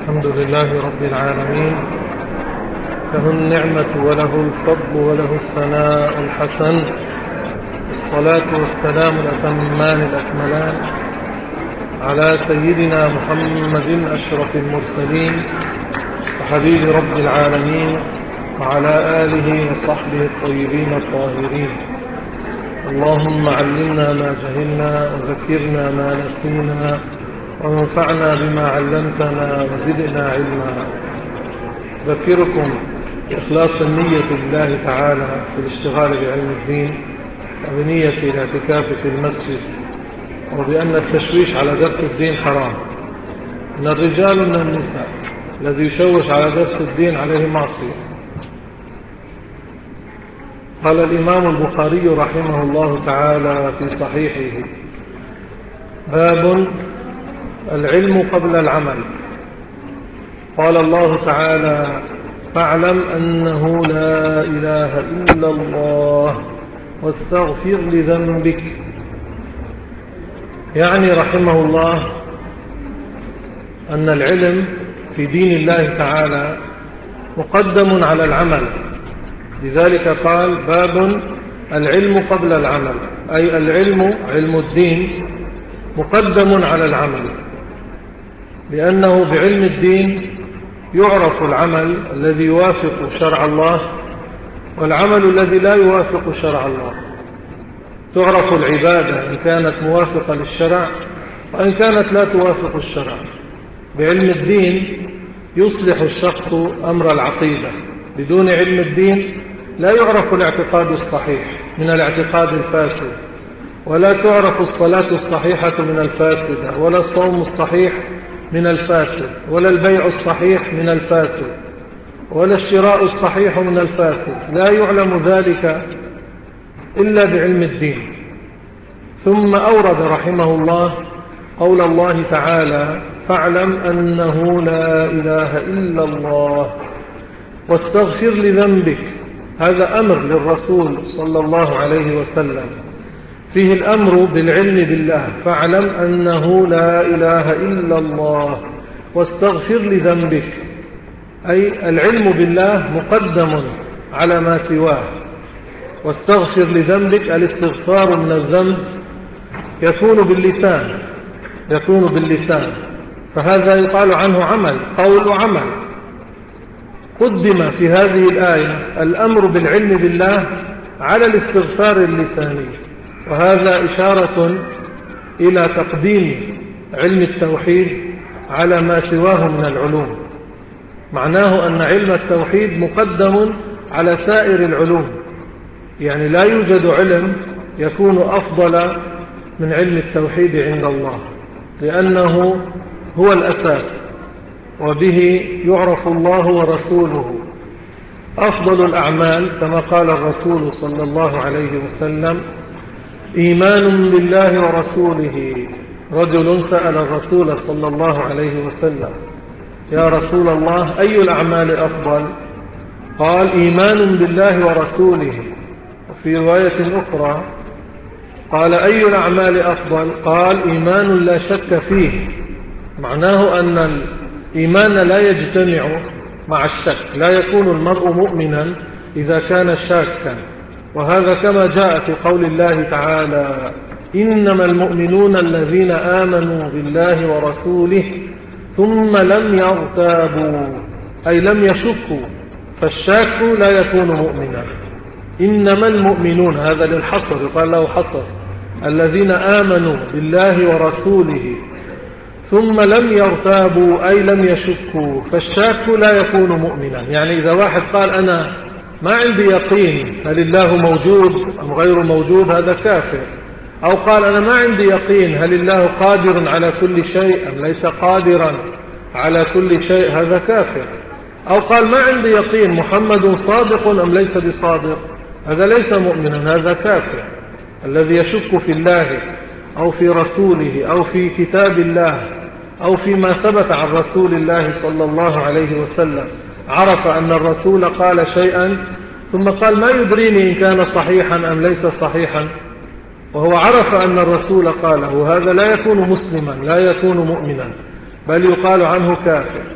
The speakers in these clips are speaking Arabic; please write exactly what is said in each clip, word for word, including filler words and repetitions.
الحمد لله رب العالمين، له النعمة وله الفضل وله الثناء الحسن، الصلاة والسلام الأتمان الأكملان على سيدنا محمد أشرف المرسلين وحبيب رب العالمين وعلى آله وصحبه الطيبين الطاهرين. اللهم علمنا ما جهلنا وذكرنا ما نسينا وانفعنا بما علمتنا وزدنا علما. أذكركم بإخلاص النية لله تعالى في الاشتغال بعلم الدين وبنية الاعتكاف في المسجد، وبأن التشويش على درس الدين حرام من الرجال ومن النساء. الذي يشوش على درس الدين عليه معصية. قال الإمام البخاري رحمه الله تعالى في صحيحه: باب العلم قبل العمل. قال الله تعالى: فاعلم أنه لا إله إلا الله واستغفر لذنبك. يعني رحمه الله أن العلم في دين الله تعالى مقدم على العمل، لذلك قال: باب العلم قبل العمل، أي العلم علم الدين مقدم على العمل، لأنه بعلم الدين يعرف العمل الذي يوافق شرع الله والعمل الذي لا يوافق شرع الله. تعرف العبادة إن كانت موافقة للشرع وإن كانت لا توافق الشرع. بعلم الدين يصلح الشخص أمر العقيدة. بدون علم الدين لا يعرف الاعتقاد الصحيح من الاعتقاد الفاسد، ولا تعرف الصلاة الصحيحة من الفاسدة، ولا الصوم الصحيح من الفاسد، ولا البيع الصحيح من الفاسد، ولا الشراء الصحيح من الفاسد. لا يعلم ذلك إلا بعلم الدين. ثم أورد رحمه الله قول الله تعالى: فاعلم أنه لا إله إلا الله واستغفر لذنبك. هذا أمر للرسول صلى الله عليه وسلم، فيه الأمر بالعلم بالله. فاعلم أنه لا إله إلا الله واستغفر لذنبك، أي العلم بالله مقدم على ما سواه. واستغفر لذنبك، الاستغفار من الذنب يكون باللسان يكون باللسان فهذا يقال عنه عمل، قول وعمل. قدم في هذه الآية الأمر بالعلم بالله على الاستغفار اللساني، وهذا إشارة إلى تقديم علم التوحيد على ما سواه من العلوم. معناه أن علم التوحيد مقدم على سائر العلوم، يعني لا يوجد علم يكون أفضل من علم التوحيد عند الله، لأنه هو الأساس، وبه يعرف الله ورسوله. أفضل الأعمال كما قال الرسول صلى الله عليه وسلم: إيمان بالله ورسوله. رجل سأل الرسول صلى الله عليه وسلم: يا رسول الله، أي الأعمال أفضل؟ قال: إيمان بالله ورسوله. وفي رواية أخرى قال: أي الأعمال أفضل؟ قال: إيمان لا شك فيه. معناه أن الإيمان لا يجتمع مع الشك، لا يكون المرء مؤمنا إذا كان شاكا. وهذا كما جاء في قول الله تعالى: إنما المؤمنون الذين آمنوا بالله ورسوله ثم لم يرتابوا، أي لم يشكوا، فالشاك لا يكون مؤمنا. إنما المؤمنون، هذا للحصر، يقال له حصر، الذين آمنوا بالله ورسوله ثم لم يرتابوا، أي لم يشكوا، فالشاك لا يكون مؤمنا. يعني إذا واحد قال: أنا ما عندي يقين هل الله موجود أم غير موجود، هذا كافر. أو قال: أنا ما عندي يقين هل الله قادر على كل شيء أم ليس قادرا على كل شيء، هذا كافر. أو قال: ما عندي يقين محمد صادق أم ليس بصادق، هذا ليس مؤمنا، هذا كافر. الذي يشك في الله أو في رسوله أو في كتاب الله أو فيما ثبت عن رسول الله صلى الله عليه وسلم، عرف أن الرسول قال شيئا ثم قال: ما يدريني إن كان صحيحا أم ليس صحيحا، وهو عرف أن الرسول قاله، هذا لا يكون مسلما، لا يكون مؤمنا، بل يقال عنه كافر.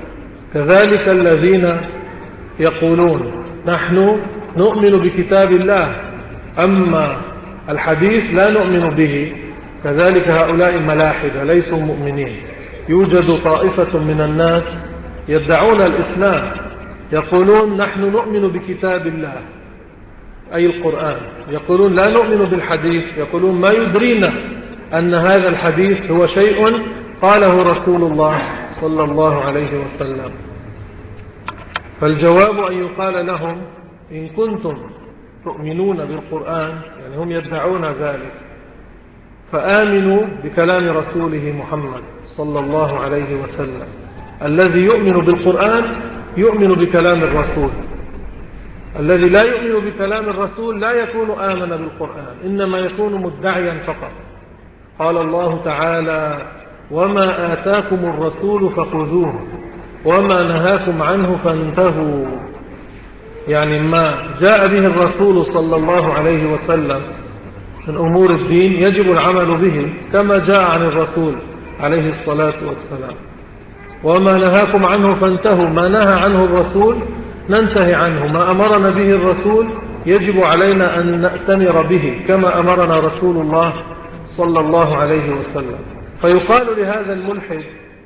كذلك الذين يقولون نحن نؤمن بكتاب الله أما الحديث لا نؤمن به، كذلك هؤلاء ملاحدة ليسوا مؤمنين. يوجد طائفة من الناس يدعون الإسلام، يقولون نحن نؤمن بكتاب الله أي القرآن، يقولون لا نؤمن بالحديث، يقولون ما يدرينا أن هذا الحديث هو شيء قاله رسول الله صلى الله عليه وسلم. فالجواب أن يقال لهم إن كنتم تؤمنون بالقرآن، يعني هم يدعون ذلك، فآمنوا بكلام رسوله محمد صلى الله عليه وسلم. الذي يؤمن بالقرآن يؤمن بكلام الرسول، الذي لا يؤمن بكلام الرسول لا يكون آمن بالقرآن، إنما يكون مدعيا فقط. قال الله تعالى وما آتاكم الرسول فخذوه وما نهاكم عنه فانتهوا، يعني ما جاء به الرسول صلى الله عليه وسلم من أمور الدين يجب العمل به كما جاء عن الرسول عليه الصلاة والسلام. وما نهاكم عنه فانتهوا، ما نهى عنه الرسول ننتهي عنه، ما أمرنا به الرسول يجب علينا أن نأتمر به كما أمرنا رسول الله صلى الله عليه وسلم. فيقال لهذا الملحد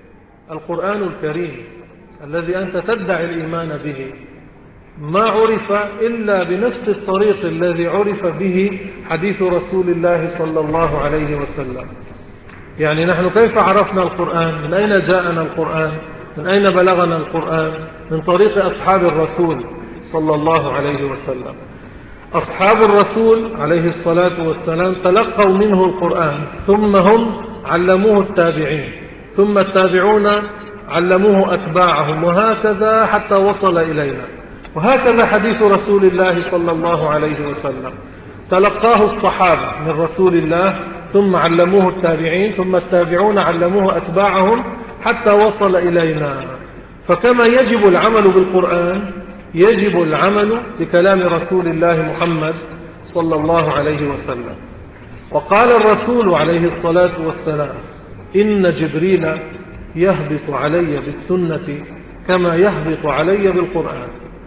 القرآن الكريم الذي أنت تدعي الإيمان به ما عرف إلا بنفس الطريق الذي عرف به حديث رسول الله صلى الله عليه وسلم. يعني نحن كيف عرفنا القرآن؟ من أين جاءنا القرآن؟ من أين بلغنا القرآن؟ من طريق أصحاب الرسول صلى الله عليه وسلم. أصحاب الرسول عليه الصلاة والسلام تلقوا منه القرآن، ثم هم علموه التابعين، ثم التابعون علموه أتباعهم، وهكذا حتى وصل إلينا. وهكذا حديث رسول الله صلى الله عليه وسلم تلقاه الصحابة من رسول الله، ثم علموه التابعين، ثم التابعون علموه أتباعهم حتى وصل إلينا. فكما يجب العمل بالقرآن يجب العمل بكلام رسول الله محمد صلى الله عليه وسلم. وقال الرسول عليه الصلاة والسلام إن جبريل يهبط علي بالسنة كما يهبط علي بالقرآن،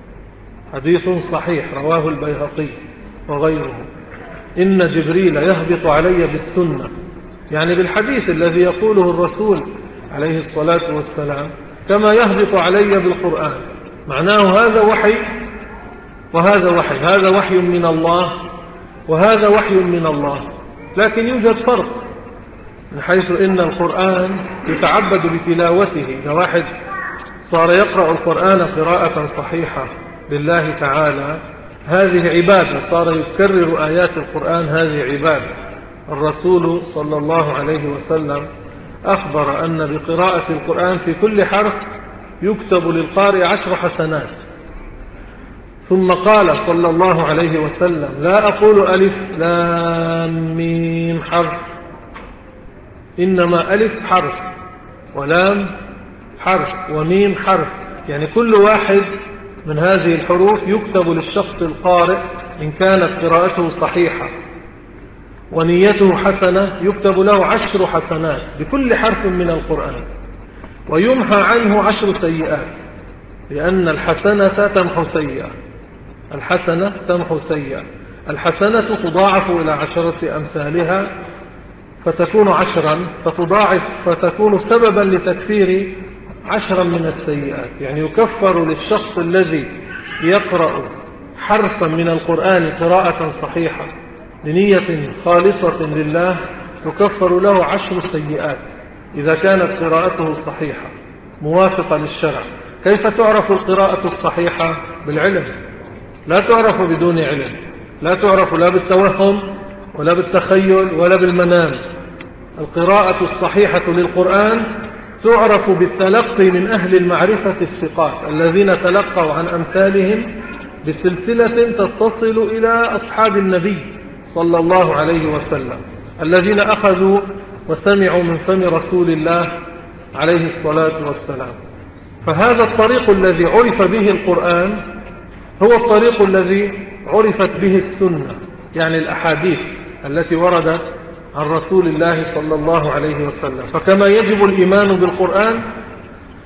حديث صحيح رواه البيهقي وغيره. إن جبريل يهبط علي بالسنة، يعني بالحديث الذي يقوله الرسول عليه الصلاة والسلام كما يهبط علي بالقرآن، معناه هذا وحي وهذا وحي، هذا وحي من الله وهذا وحي من الله. لكن يوجد فرق من حيث إن القرآن يتعبد بتلاوته، إذا واحد صار يقرأ القرآن قراءة صحيحة لله تعالى هذه عبادة، صار يكرر آيات القرآن هذه عبادة. الرسول صلى الله عليه وسلم أخبر أن بقراءة القرآن في كل حرف يكتب للقارئ عشر حسنات. ثم قال صلى الله عليه وسلم لا أقول ألف لام ميم حرف، إنما ألف حرف ولام حرف وميم حرف، يعني كل واحد من هذه الحروف يكتب للشخص القارئ إن كانت قراءته صحيحة ونيته حسنة يكتب له عشر حسنات بكل حرف من القرآن، ويمحى عنه عشر سيئات، لأن الحسنة تمحو سيئة، الحسنة تمحو سيئة، الحسنة تضاعف إلى عشرة أمثالها فتكون عشرا، فتضاعف فتكون سببا لتكفير عشرا من السيئات. يعني يكفر للشخص الذي يقرأ حرفا من القرآن قراءة صحيحة بنية خالصة لله تكفر له عشر سيئات إذا كانت قراءته صحيحة موافقة للشرع. كيف تعرف القراءة الصحيحة؟ بالعلم، لا تعرف بدون علم، لا تعرف لا بالتوهم ولا بالتخيل ولا بالمنام. القراءة الصحيحة للقرآن تعرف بالتلقي من أهل المعرفة الثقات الذين تلقوا عن أمثالهم بسلسلة تتصل إلى أصحاب النبي صلى الله عليه وسلم الذين أخذوا وسمعوا من فم رسول الله عليه الصلاة والسلام. فهذا الطريق الذي عرف به القرآن هو الطريق الذي عرفت به السنة، يعني الأحاديث التي وردت عن رسول الله صلى الله عليه وسلم. فكما يجب الإيمان بالقرآن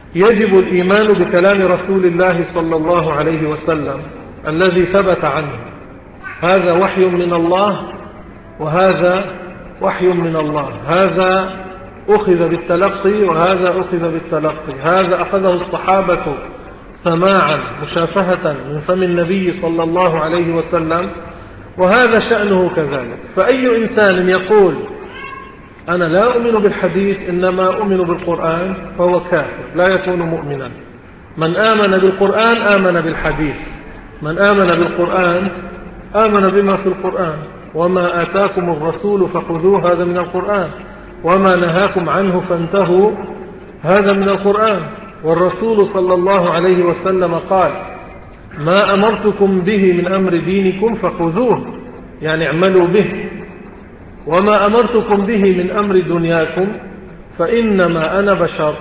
يجب الإيمان بكلام رسول الله صلى الله عليه وسلم الذي ثبت عنه. هذا وحي من الله وهذا وحي من الله، هذا أخذ بالتلقي وهذا أخذ بالتلقي، هذا أخذه الصحابة سماعا مشافهة من فم النبي صلى الله عليه وسلم، وهذا شأنه كذلك. فأي إنسان يقول أنا لا أؤمن بالحديث إنما أؤمن بالقرآن فهو كافر، لا يكون مؤمنا. من آمن بالقرآن آمن بالحديث، من آمن بالقرآن آمن بما في القرآن، وما آتاكم الرسول فخذوه هذا من القرآن، وما نهاكم عنه فانتهوا هذا من القرآن. والرسول صلى الله عليه وسلم قال ما أمرتكم به من أمر دينكم فخذوه، يعني اعملوا به، وما أمرتكم به من أمر دنياكم فإنما أنا بشر.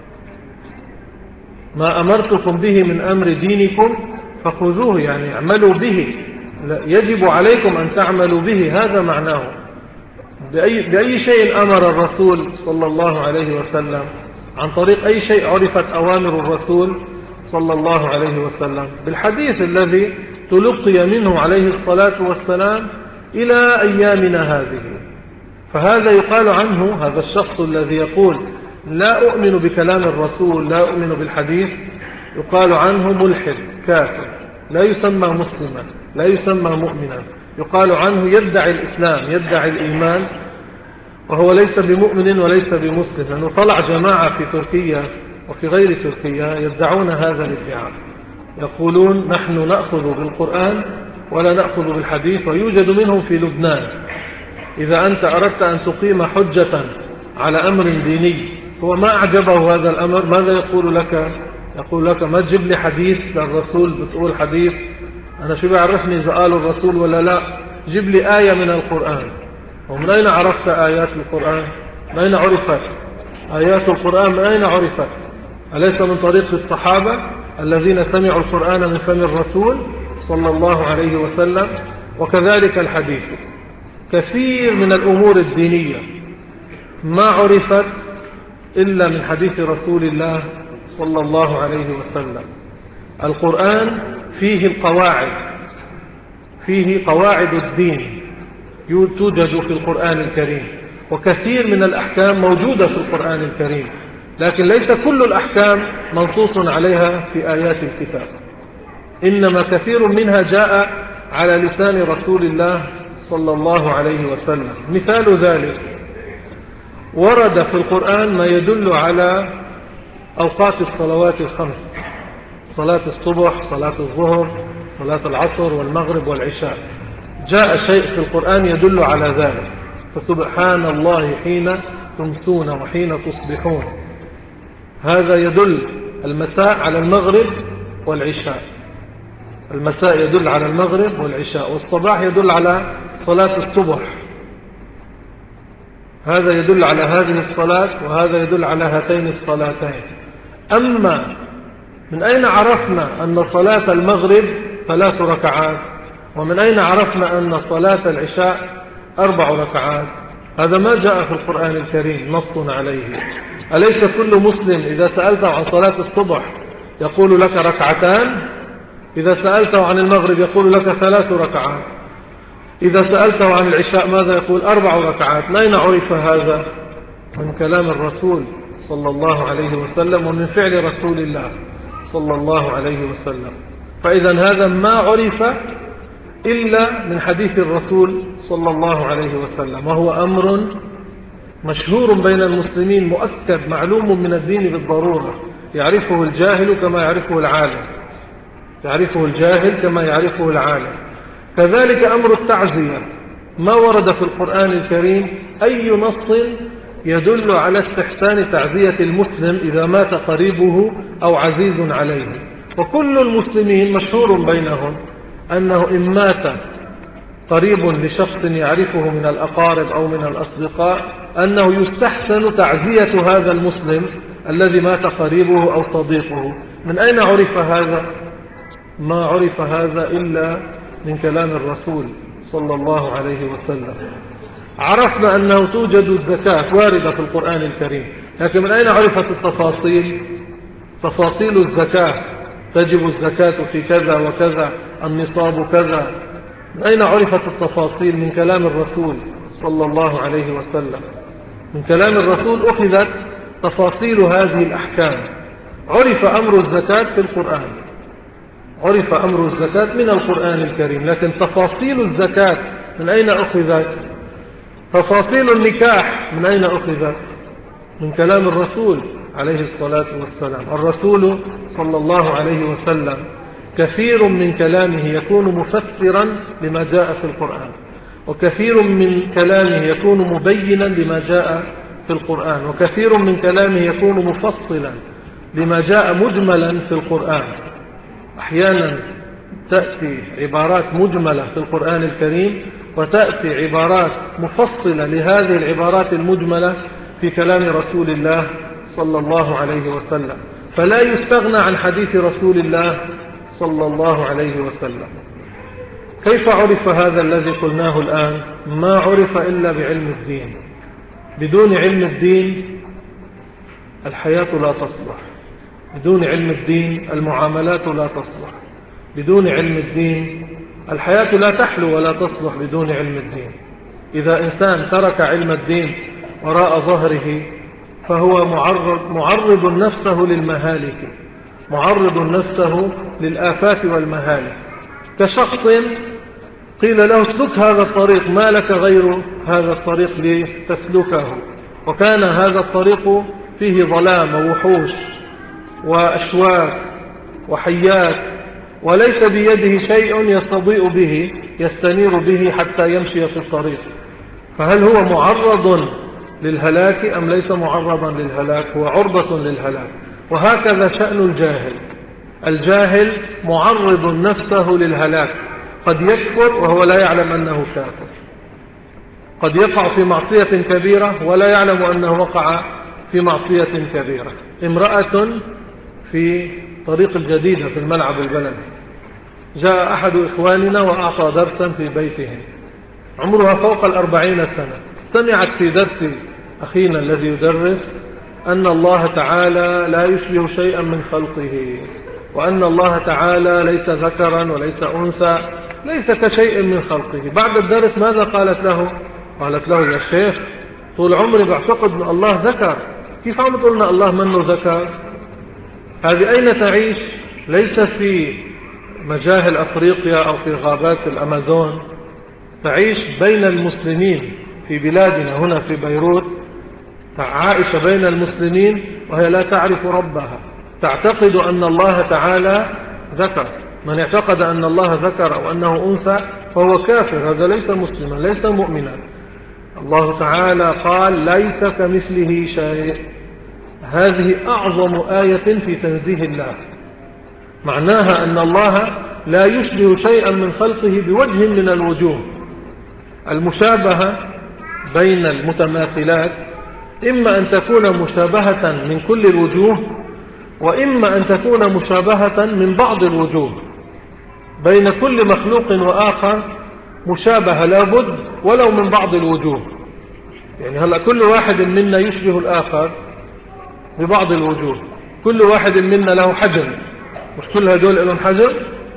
ما أمرتكم به من أمر دينكم فخذوه، يعني اعملوا به، يجب عليكم أن تعملوا به، هذا معناه. بأي, بأي شيء أمر الرسول صلى الله عليه وسلم؟ عن طريق أي شيء عرفت أوامر الرسول صلى الله عليه وسلم؟ بالحديث الذي تلقي منه عليه الصلاة والسلام إلى أيامنا هذه. فهذا يقال عنه، هذا الشخص الذي يقول لا أؤمن بكلام الرسول لا أؤمن بالحديث، يقال عنه ملحد كافر، لا يسمى مسلما، لا يسمى مؤمنا، يقال عنه يدعي الإسلام يدعي الإيمان وهو ليس بمؤمن وليس بمسلم. لأنه طلع جماعة في تركيا وفي غير تركيا يدعون هذا الادعاء، يقولون نحن نأخذ بالقرآن ولا نأخذ بالحديث. ويوجد منهم في لبنان. إذا أنت أردت أن تقيم حجة على أمر ديني هو ما أعجبه هذا الأمر، ماذا يقول لك؟ يقول لك ما تجيب لي حديث للرسول، بتقول حديث، أنا شو بعرفني إذا قال الرسول ولا لا؟ جيب لي آية من القرآن. ومن أين عرفت آيات القرآن؟ من أين عرفت آيات القرآن؟ من أين عرفت؟ أليس من طريق الصحابة الذين سمعوا القرآن من فم الرسول صلى الله عليه وسلم؟ وكذلك الحديث. كثير من الأمور الدينية ما عرفت إلا من حديث رسول الله صلى الله عليه وسلم. القرآن فيه القواعد، فيه قواعد الدين توجد في القرآن الكريم، وكثير من الأحكام موجودة في القرآن الكريم، لكن ليس كل الأحكام منصوص عليها في آيات الكتاب، إنما كثير منها جاء على لسان رسول الله صلى الله عليه وسلم. مثال ذلك ورد في القرآن ما يدل على أوقات الصلوات الخمس، صلاة الصبح، صلاة الظهر، صلاة العصر والمغرب والعشاء، جاء شيء في القرآن يدل على ذلك. فسبحان الله حين تمسون وحين تصبحون، هذا يدل المساء على المغرب والعشاء، المساء يدل على المغرب والعشاء، والصباح يدل على صلاة الصبح، هذا يدل على هذه الصلاة وهذا يدل على هاتين الصلاتين. أما من أين عرفنا أن صلاة المغرب ثلاث ركعات؟ ومن أين عرفنا أن صلاة العشاء أربع ركعات؟ هذا ما جاء في القرآن الكريم نص عليه. أليس كل مسلم إذا سألته عن صلاة الصبح يقول لك ركعتان؟ إذا سألته عن المغرب يقول لك ثلاث ركعات، إذا سألته عن العشاء ماذا يقول؟ أربع ركعات. من أين عرف هذا؟ من كلام الرسول صلى الله عليه وسلم ومن فعل رسول الله صلى الله عليه وسلم. فإذا هذا ما عرف إلا من حديث الرسول صلى الله عليه وسلم، وهو أمر مشهور بين المسلمين مؤكد معلوم من الدين بالضرورة، يعرفه الجاهل كما يعرفه العالم، يعرفه الجاهل كما يعرفه العالم. كذلك أمر التعزية، ما ورد في القرآن الكريم أي نص يدل على استحسان تعزية المسلم إذا مات قريبه أو عزيز عليه. وكل المسلمين مشهور بينهم أنه إن مات قريب لشخص يعرفه من الأقارب أو من الأصدقاء أنه يستحسن تعزية هذا المسلم الذي مات قريبه أو صديقه. من أين عرف هذا؟ ما عرف هذا إلا من كلام الرسول صلى الله عليه وسلم. عرفنا أنه توجد الزكاة واردة في القرآن الكريم، لكن من أين عرفت التفاصيل؟ تفاصيل الزكاة، تجب الزكاة في كذا وكذا، النصاب كذا. من أين عرفت التفاصيل؟ من كلام الرسول صلى الله عليه وسلم. من كلام الرسول أخذت تفاصيل هذه الأحكام. عرف أمر الزكاة في القرآن، عرف أمر الزكاة من القرآن الكريم، لكن تفاصيل الزكاة من أين أخذت؟ تفاصيل النكاح من أين أخذت؟ من كلام الرسول عليه الصلاة والسلام. الرسول صلى الله عليه وسلم كثير من كلامه يكون مفسرا لما جاء في القرآن، وكثير من كلامه يكون مبينا لما جاء في القرآن، وكثير من كلامه يكون مفصلا لما جاء مجملا في القرآن. أحيانا تأتي عبارات مجملة في القرآن الكريم، وتأتي عبارات مفصلة لهذه العبارات المجملة في كلام رسول الله صلى الله عليه وسلم. فلا يستغنى عن حديث رسول الله صلى الله عليه وسلم. كيف عرف هذا الذي قلناه الآن؟ ما عرف إلا بعلم الدين. بدون علم الدين الحياة لا تصلح، بدون علم الدين المعاملات لا تصلح، بدون علم الدين الحياة لا تحلو ولا تصلح. بدون علم الدين، إذا إنسان ترك علم الدين وراء ظهره فهو معرض, معرض نفسه للمهالك، معرض نفسه للآفات والمهالك. كشخص قيل له اسلك هذا الطريق، ما لك غير هذا الطريق لتسلكه، وكان هذا الطريق فيه ظلام ووحوش وأشواك وحيات، وليس بيده شيء يستضيء به يستنير به حتى يمشي في الطريق، فهل هو معرض للهلاك أم ليس معرضا للهلاك؟ هو عرضة للهلاك. وهكذا شأن الجاهل. الجاهل معرض نفسه للهلاك، قد يكفر وهو لا يعلم أنه كافر، قد يقع في معصية كبيرة ولا يعلم أنه وقع في معصية كبيرة. امرأة في طريق الجديدة في الملعب البلدي، جاء أحد إخواننا وأعطى درسا في بيته، عمرها فوق الأربعين سنة. سمعت في درس أخينا الذي يدرس أن الله تعالى لا يشبه شيئا من خلقه، وأن الله تعالى ليس ذكرا وليس أنثى، ليس كشيء من خلقه. بعد الدرس ماذا قالت له؟ قالت له يا شيخ طول عمري بعتقد أن الله ذكر، كيف عم تقولنا الله منه ذكر؟ هذه أين تعيش؟ ليس في مجاهل أفريقيا أو في غابات الأمازون، تعيش بين المسلمين في بلادنا هنا في بيروت، عائشة بين المسلمين وهي لا تعرف ربها، تعتقد أن الله تعالى ذكر. من اعتقد أن الله ذكر أو أنه أنثى فهو كافر، هذا ليس مسلما ليس مؤمنا. الله تعالى قال ليس كمثله شيء، هذه أعظم آية في تنزيه الله، معناها أن الله لا يشبه شيئا من خلقه بوجه من الوجوه. المشابهة بين المتماثلات إما أن تكون مشابهة من كل الوجوه، وإما أن تكون مشابهة من بعض الوجوه. بين كل مخلوق وآخر مشابهة لابد ولو من بعض الوجوه. يعني هلأ كل واحد منا يشبه الآخر ببعض الوجوه، كل واحد منا له حجم، مش كل هدول لهم حجم،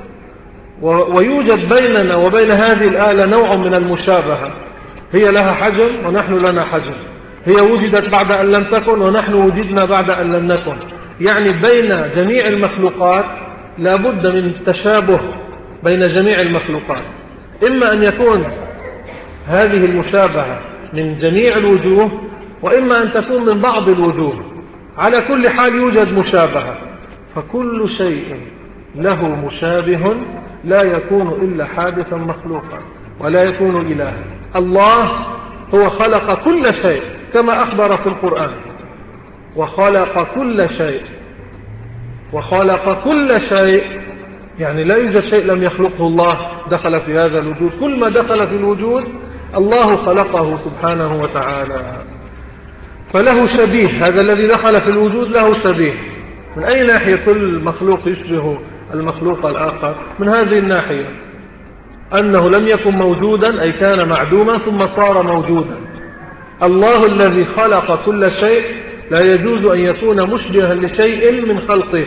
ويوجد بيننا وبين هذه الآلة نوع من المشابهة، هي لها حجم ونحن لنا حجم، هي وجدت بعد أن لم تكن ونحن وجدنا بعد أن لم نكن. يعني بين جميع المخلوقات لابد من تشابه بين جميع المخلوقات، إما أن يكون هذه المشابهة من جميع الوجوه، وإما أن تكون من بعض الوجوه. على كل حال يوجد مشابهة، فكل شيء له مشابه لا يكون إلا حادثا مخلوقا ولا يكون إلها. الله هو خلق كل شيء كما أخبر في القرآن، وخلق كل شيء، وخلق كل شيء يعني لا يوجد شيء لم يخلقه الله دخل في هذا الوجود، كل ما دخل في الوجود الله خلقه سبحانه وتعالى. فله شبيه، هذا الذي دخل في الوجود له شبيه. من أي ناحية كل مخلوق يشبه المخلوق الآخر؟ من هذه الناحية أنه لم يكن موجودا أي كان معدوما ثم صار موجودا. الله الذي خلق كل شيء لا يجوز أن يكون مشبها لشيء من خلقه،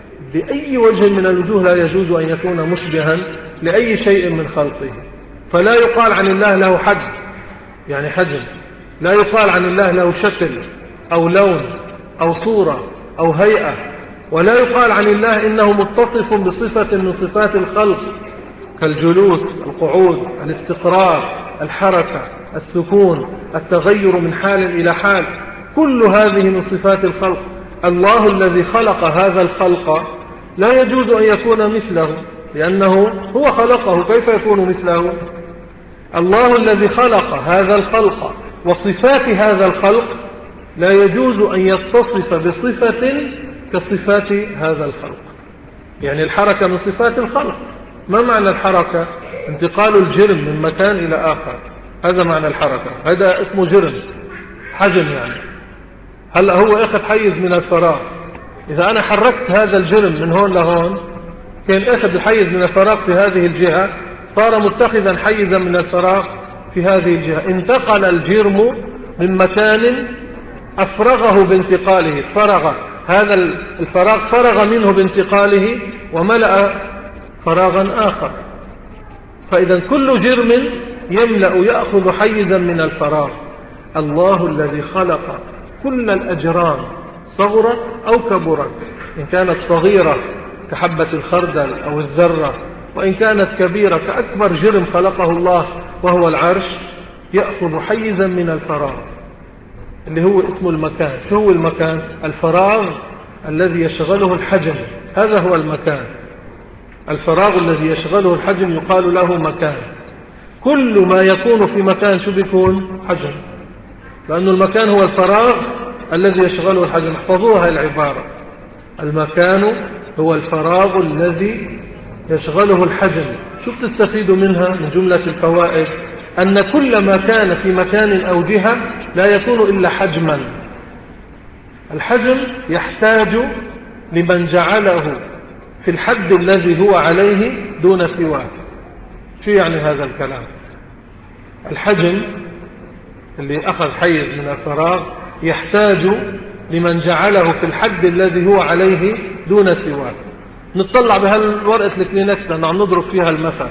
بأي وجه من الوجوه لا يجوز أن يكون مشبها لأي شيء من خلقه. فلا يقال عن الله له حد يعني حجم، لا يقال عن الله له شكل أو لون أو صورة أو هيئة، ولا يقال عن الله إنه متصف بصفة من صفات الخلق كالجلوس، القعود، الاستقرار، الحركة، السكون، التغير من حال إلى حال. كل هذه من صفات الخلق. الله الذي خلق هذا الخلق لا يجوز أن يكون مثله، لأنه هو خلقه، كيف يكون مثله؟ الله الذي خلق هذا الخلق وصفات هذا الخلق لا يجوز أن يتصف بصفة كصفات هذا الخلق. يعني الحركة من صفات الخلق. ما معنى الحركة؟ انتقال الجرم من مكان إلى آخر، هذا معنى الحركة، هذا اسمه جرم، حجم يعني. هلأ هو أخذ حيز من الفراغ، إذا أنا حركت هذا الجرم من هون لهون كان أخذ الحيز من الفراغ في هذه الجهة، صار متخذا حيزا من الفراغ في هذه الجهة. انتقل الجرم من مكان أفرغه بانتقاله، فرغ هذا الفراغ، فرغ منه بانتقاله وملأ فراغا آخر. فإذا كل جرم يملأ يأخذ حيزا من الفراغ. الله الذي خلق كل الأجرام صغرت أو كبرت، إن كانت صغيرة كحبة الخردل أو الذرة، وإن كانت كبيرة كأكبر جرم خلقه الله وهو العرش، يأخذ حيزا من الفراغ اللي هو اسمه المكان. شو هو المكان؟ الفراغ الذي يشغله الحجم، هذا هو المكان. الفراغ الذي يشغله الحجم يقال له مكان. كل ما يكون في مكان شو بيكون؟ حجم، لأن المكان هو الفراغ الذي يشغله الحجم. احفظوها هاي العبارة، المكان هو الفراغ الذي يشغله الحجم. شو بتستفيدوا منها من جملة الفوائد؟ أن كل ما كان في مكان أو جهة لا يكون إلا حجما. الحجم يحتاج لمن جعله في الحد الذي هو عليه دون سواه. شو يعني هذا الكلام؟ الحجم اللي أخذ حيز من الفراغ يحتاج لمن جعله في الحد الذي هو عليه دون سواه. نطلع بهالورقة الكلينكس لأنه عم نضرب فيها المثل.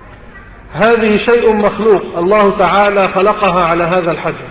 هذه شيء مخلوق، الله تعالى خلقها على هذا الحجم.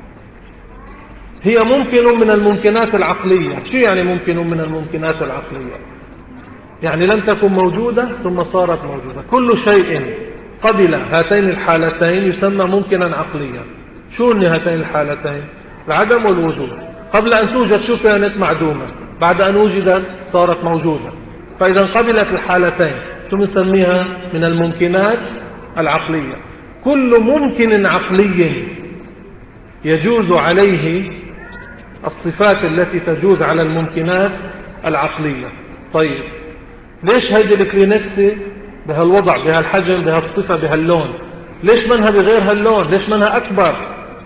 هي ممكن من الممكنات العقلية. شو يعني ممكن من الممكنات العقلية؟ يعني لم تكن موجودة ثم صارت موجودة. كل شيء قبل هاتين الحالتين يسمى ممكنا عقليا. شو ان هاتين الحالتين؟ العدم والوجود. قبل أن توجد شو كانت؟ معدومة، بعد أن وجدت صارت موجودة. فإذا قبلت الحالتين شو نسميها؟ من الممكنات العقلية. كل ممكن عقلي يجوز عليه الصفات التي تجوز على الممكنات العقلية. طيب ليش هيدي الكلينكسي بهالوضع، بهالحجم، بهالصفة، بهاللون؟ ليش منها بغير هاللون؟ ليش منها أكبر؟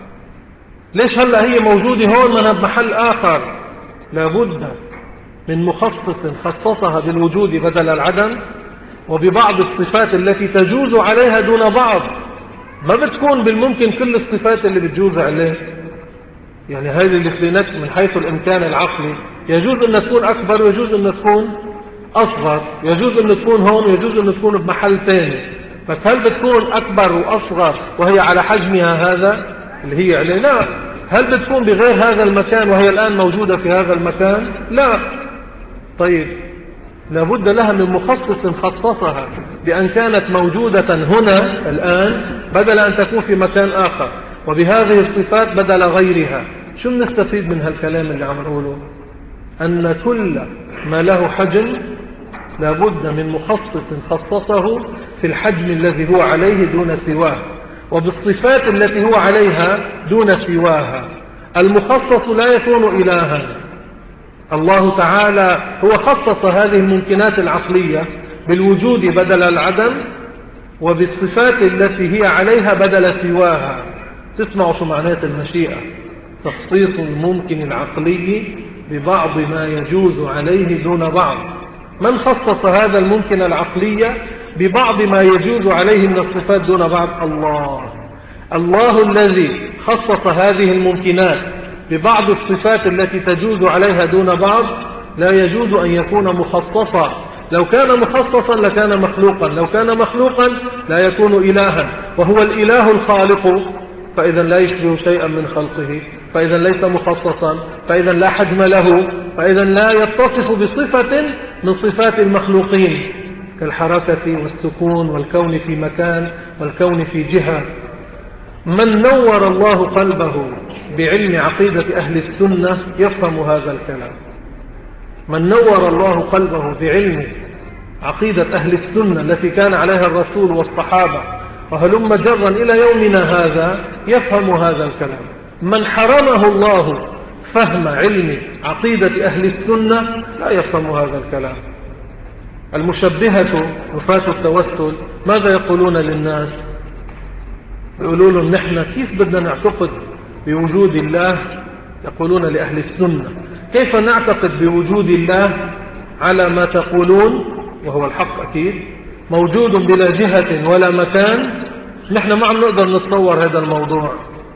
ليش هلأ هي موجودة هون منها بمحل آخر؟ لابد من مخصص خصصها بالوجود بدل العدم، وببعض الصفات التي تجوز عليها دون بعض. ما بتكون بالممكن كل الصفات اللي بتجوز عليه. يعني هذه الكلينكس من حيث الإمكان العقلي يجوز أن تكون أكبر ويجوز أن تكون أصغر، يجوز أن تكون هون ويجوز أن تكون بمحل تاني. بس هل بتكون أكبر وأصغر وهي على حجمها هذا اللي هي عليه؟ لا. هل بتكون بغير هذا المكان وهي الآن موجودة في هذا المكان؟ لا. طيب لابد لها من مخصص خصصها بأن كانت موجودة هنا الآن بدل أن تكون في مكان آخر، وبهذه الصفات بدل غيرها. شو نستفيد من هالكلام اللي عم نقوله؟ أن كل ما له حجم لابد من مخصص خصصه في الحجم الذي هو عليه دون سواه، وبالصفات التي هو عليها دون سواها. المخصص لا يكون إلها. الله تعالى هو خصص هذه الممكنات العقلية بالوجود بدل العدم، وبالصفات التي هي عليها بدل سواها. تسمعوا شو معنات المشيئة؟ تخصيص الممكن العقلي ببعض ما يجوز عليه دون بعض. من خصص هذا الممكن العقلي ببعض ما يجوز عليه من الصفات دون بعض؟ الله. الله الذي خصص هذه الممكنات ببعض الصفات التي تجوز عليها دون بعض لا يجوز أن يكون مخصصا. لو كان مخصصا لكان مخلوقا، لو كان مخلوقا لا يكون إلها، وهو الإله الخالق، فإذا لا يشبه شيئا من خلقه، فإذا ليس مخصصا، فإذا لا حجم له، فإذا لا يتصف بصفة من صفات المخلوقين كالحركة والسكون والكون في مكان والكون في جهة. من نور الله قلبه بعلم عقيدة أهل السنة يفهم هذا الكلام. من نور الله قلبه بعلم عقيدة أهل السنة التي كان عليها الرسول والصحابة وهلم جرا إلى يومنا هذا يفهم هذا الكلام. من حرمه الله فهم علم عقيدة أهل السنة لا يفهم هذا الكلام. المشبهة نفاة التوسل ماذا يقولون للناس؟ يقولون لهم نحن كيف بدنا نعتقد بوجود الله؟ يقولون لأهل السنة كيف نعتقد بوجود الله على ما تقولون وهو الحق أكيد، موجود بلا جهة ولا مكان، نحن ما عم نقدر نتصور هذا الموضوع.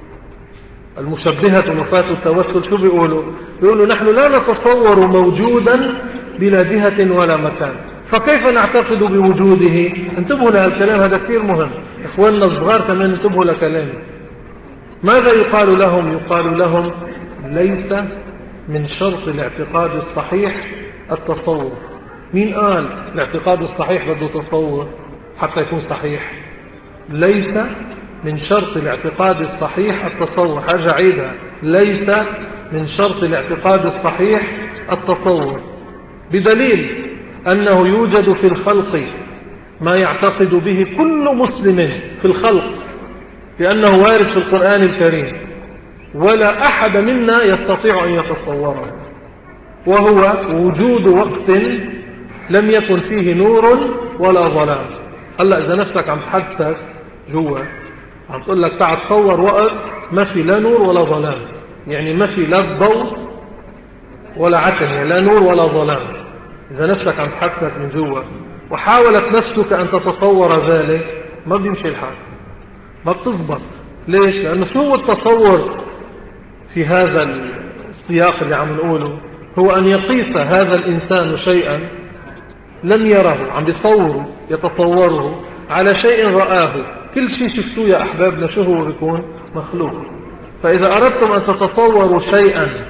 المشبهة نفاة التوسل شو بيقولوا؟ بيقولوا نحن لا نتصور موجودا بلا جهة ولا مكان، فكيف نعتقد بوجوده؟ انتبهوا لهالكلام، هذا كثير مهم. إخواننا الصغار كمان انتبهوا لكلامي. ماذا يقال لهم؟ يقال لهم ليس من شرط الاعتقاد الصحيح التصور. مين قال الاعتقاد الصحيح بده تصور حتى يكون صحيح؟ ليس من شرط الاعتقاد الصحيح التصور. حاجة عيدها، ليس من شرط الاعتقاد الصحيح التصور، بدليل أنه يوجد في الخلق ما يعتقد به كل مسلم في الخلق، لأنه وارد في القرآن الكريم ولا أحد منا يستطيع أن يتصوره، وهو وجود وقت لم يكن فيه نور ولا ظلام. هلأ إذا نفسك عم تحدثك جوا عم تقول لك تعال تصور وقت ما في لا نور ولا ظلام، يعني ما في لا ضوء ولا عتمة، لا نور ولا ظلام. إذا نفسك عم تحدثك من جوا وحاولت نفسك أن تتصور ذلك ما بيمشي الحال، ما بتزبط. ليش؟ لأنه شو هو التصور في هذا السياق اللي عم نقوله؟ هو أن يقيس هذا الإنسان شيئا لم يره، عم بيصوره يتصوره على شيء رآه. كل شيء شفتوه يا أحبابنا شو هو بيكون؟ مخلوق. فإذا أردتم أن تتصوروا شيئا،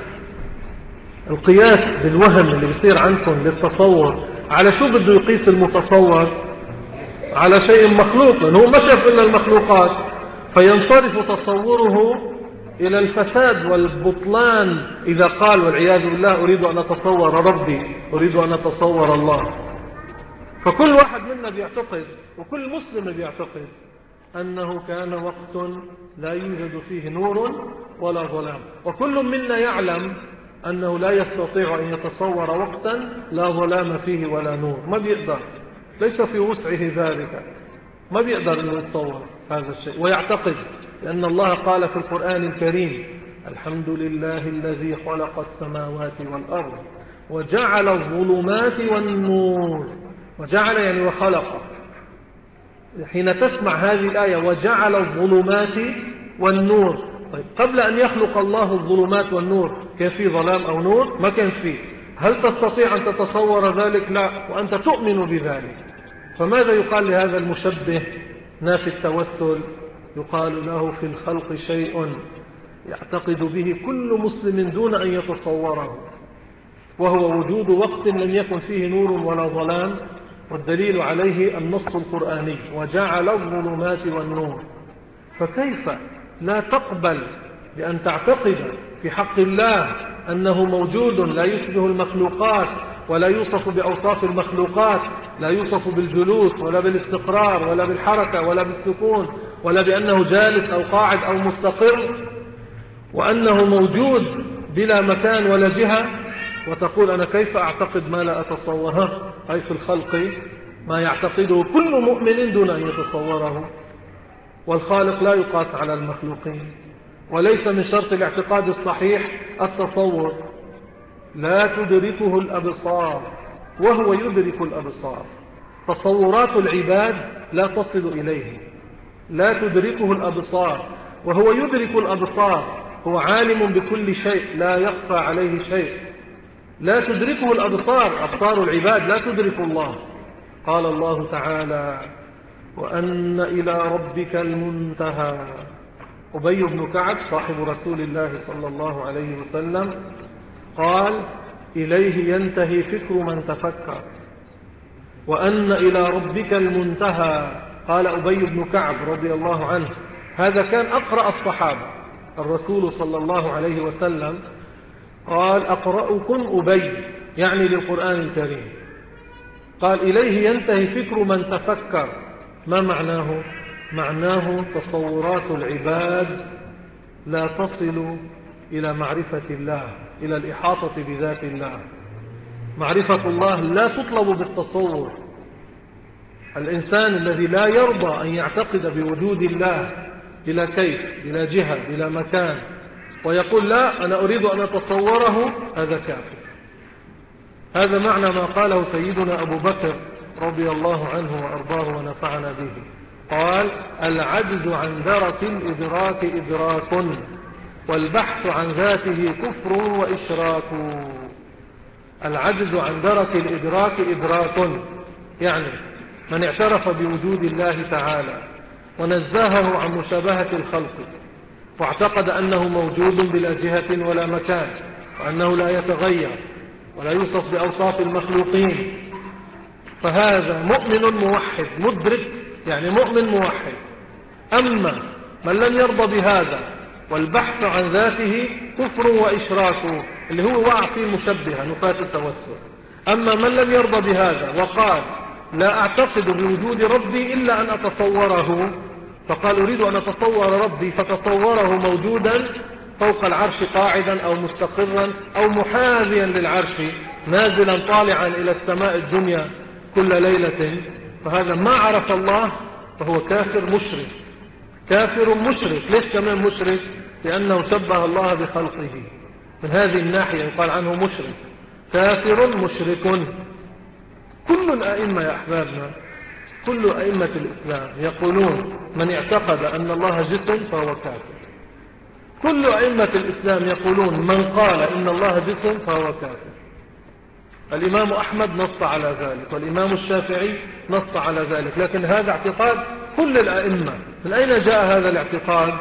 القياس بالوهم اللي بيصير عندكم للتصور على شو بده يقيس المتصور؟ على شيء مخلوق، لأنه هو ما شاف إلا المخلوقات، فينصرف تصوره إلى الفساد والبطلان إذا قال والعياذ بالله أريد أن أتصور ربي، أريد أن أتصور الله. فكل واحد منا بيعتقد وكل مسلم بيعتقد أنه كان وقت لا يوجد فيه نور ولا ظلام، وكل منا يعلم أنه لا يستطيع أن يتصور وقتا لا ظلام فيه ولا نور، ما بيقدر، ليس في وسعه ذلك، ما بيقدر أنه يتصور هذا الشيء ويعتقد. لأن الله قال في القرآن الكريم الحمد لله الذي خلق السماوات والأرض وجعل الظلمات والنور. وجعل يعني وخلق. حين تسمع هذه الآية وجعل الظلمات والنور، طيب قبل أن يخلق الله الظلمات والنور كان في ظلام أو نور؟ ما كان فيه. هل تستطيع أن تتصور ذلك؟ لا، وأنت تؤمن بذلك. فماذا يقال لهذا المشبه نافي التوسل؟ يقال له في الخلق شيء يعتقد به كل مسلم دون أن يتصوره، وهو وجود وقت لم يكن فيه نور ولا ظلام، والدليل عليه النص القرآني وجعل الظلمات والنور. فكيف لا تقبل بأن تعتقد في حق الله أنه موجود لا يشبه المخلوقات ولا يوصف بأوصاف المخلوقات، لا يوصف بالجلوس ولا بالاستقرار ولا بالحركة ولا بالسكون ولا بأنه جالس أو قاعد أو مستقر، وأنه موجود بلا مكان ولا جهة، وتقول أنا كيف أعتقد ما لا أتصوره؟ أي في الخلق ما يعتقده كل مؤمن دون أن يتصوره. والخالق لا يقاس على المخلوقين. وليس من شرط الاعتقاد الصحيح التصور. لا تدركه الأبصار وهو يدرك الأبصار. تصورات العباد لا تصل إليه. لا تدركه الأبصار وهو يدرك الأبصار. هو عالم بكل شيء، لا يخفى عليه شيء، لا تدركه الأبصار، أبصار العباد لا تدرك الله. قال الله تعالى: وأن إلى ربك المنتهى. أبي بن كعب صاحب رسول الله صلى الله عليه وسلم قال: إليه ينتهي فكر من تفكر. وأن إلى ربك المنتهى، قال أبي بن كعب رضي الله عنه. هذا كان أقرأ الصحابة. الرسول صلى الله عليه وسلم قال: أقرأكم أبي، يعني للقرآن الكريم. قال: إليه ينتهي فكر من تفكر. ما معناه؟ معناه تصورات العباد لا تصل إلى معرفة الله، إلى الإحاطة بذات الله. معرفة الله لا تطلب بالتصور. الإنسان الذي لا يرضى أن يعتقد بوجود الله بلا كيف، بلا جهة، بلا مكان، ويقول: لا، أنا أريد أن أتصوره، هذا كافر. هذا معنى ما قاله سيدنا أبو بكر رضي الله عنه وأرضاه ونفعنا به. قال: العجز عن درك الإدراك إدراك، والبحث عن ذاته كفر وإشراك. العجز عن درك الإدراك إدراك، يعني من اعترف بوجود الله تعالى ونزهه عن مشابهة الخلق، واعتقد أنه موجود بلا جهة ولا مكان، وأنه لا يتغير ولا يوصف بأوصاف المخلوقين، فهذا مؤمن موحد مدرك، يعني مؤمن موحد. أما من لم يرضى بهذا والبحث عن ذاته كفر وإشراك، اللي هو وقع في المشبهة، نفاة التوسل. أما من لم يرضى بهذا وقال: لا أعتقد بوجود ربي إلا أن أتصوره، فقال: أريد أن أتصور ربي، فتصوره موجودا فوق العرش قاعدا أو مستقرا أو محاذيا للعرش، نازلا طالعا إلى السماء الدنيا كل ليلة، فهذا ما عرف الله، فهو كافر مشرك. كافر مشرك. ليش كمان مشرك؟ لأنه شبه الله بخلقه. من هذه الناحية يقال عنه مشرك. كافر مشرك. كل الأئمة يا أحبابنا، كل أئمة الإسلام يقولون: من اعتقد أن الله جسم فهو كافر. كل أئمة الإسلام يقولون: من قال إن الله جسم فهو كافر. الإمام أحمد نص على ذلك، والإمام الشافعي نص على ذلك، لكن هذا اعتقاد كل الأئمة. من أين جاء هذا الاعتقاد؟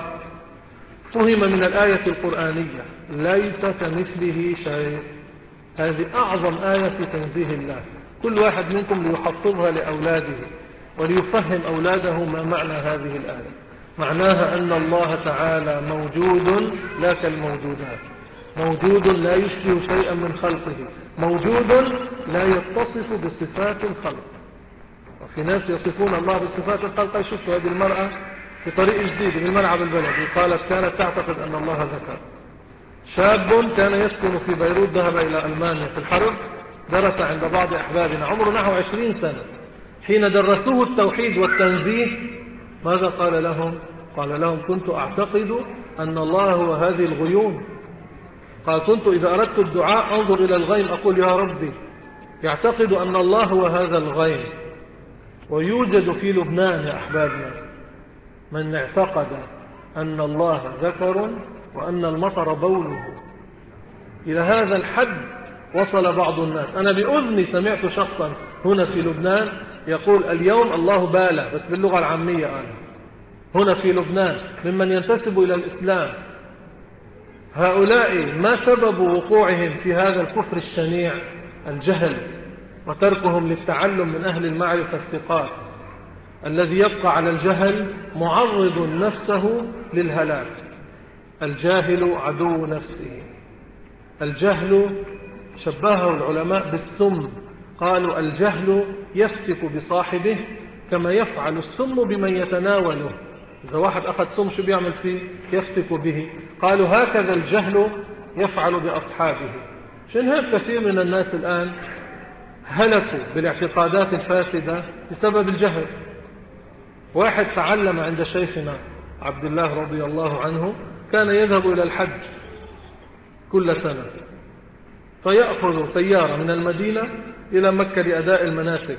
فهم من الآية القرآنية: ليس كمثله شيء. هذه أعظم آية في تنزيه الله. كل واحد منكم ليحفظها لأولاده وليفهم أولاده ما معنى هذه الآية. معناها أن الله تعالى موجود لا كالموجودات، موجود لا يشبه شيئا من خلقه، موجود لا يتصف بصفات الخلق. وفي ناس يصفون الله بصفات الخلق. شفتوا هذه المرأة في طريق جديد في الملعب البلدي، قالت كانت تعتقد أن الله ذكر. شاب كان يسكن في بيروت ذهب إلى ألمانيا في الحرب، درس عند بعض أحبابنا، عمره نحو عشرين سنة. حين درسوه التوحيد والتنزيه ماذا قال لهم؟ قال لهم: كنت أعتقد أن الله هو هذه الغيوم. قال: كنت إذا أردت الدعاء أنظر إلى الغيم أقول: يا ربي. يعتقد أن الله هو هذا الغيم. ويوجد في لبنان يا أحبابنا من اعتقد أن الله ذكر وأن المطر بوله. إلى هذا الحد وصل بعض الناس. أنا بأذني سمعت شخصا هنا في لبنان يقول: اليوم الله باله، بس باللغة العامية أنا هنا في لبنان، ممن ينتسب إلى الإسلام. هؤلاء ما سبب وقوعهم في هذا الكفر الشنيع؟ الجهل، وتركهم للتعلم من أهل المعرفة الثقات. الذي يبقى على الجهل معرض نفسه للهلاك. الجاهل عدو نفسه. الجهل شبهه العلماء بالسم، قالوا: الجهل يفتك بصاحبه كما يفعل السم بمن يتناوله. إذا واحد أخذ سم شو بيعمل فيه؟ يفتك به. قالوا: هكذا الجهل يفعل بأصحابه. عشان هيك كثير من الناس الآن هلكوا بالاعتقادات الفاسدة بسبب الجهل. واحد تعلم عند شيخنا عبد الله رضي الله عنه، كان يذهب إلى الحج كل سنة، فيأخذ سيارة من المدينة إلى مكة لأداء المناسك،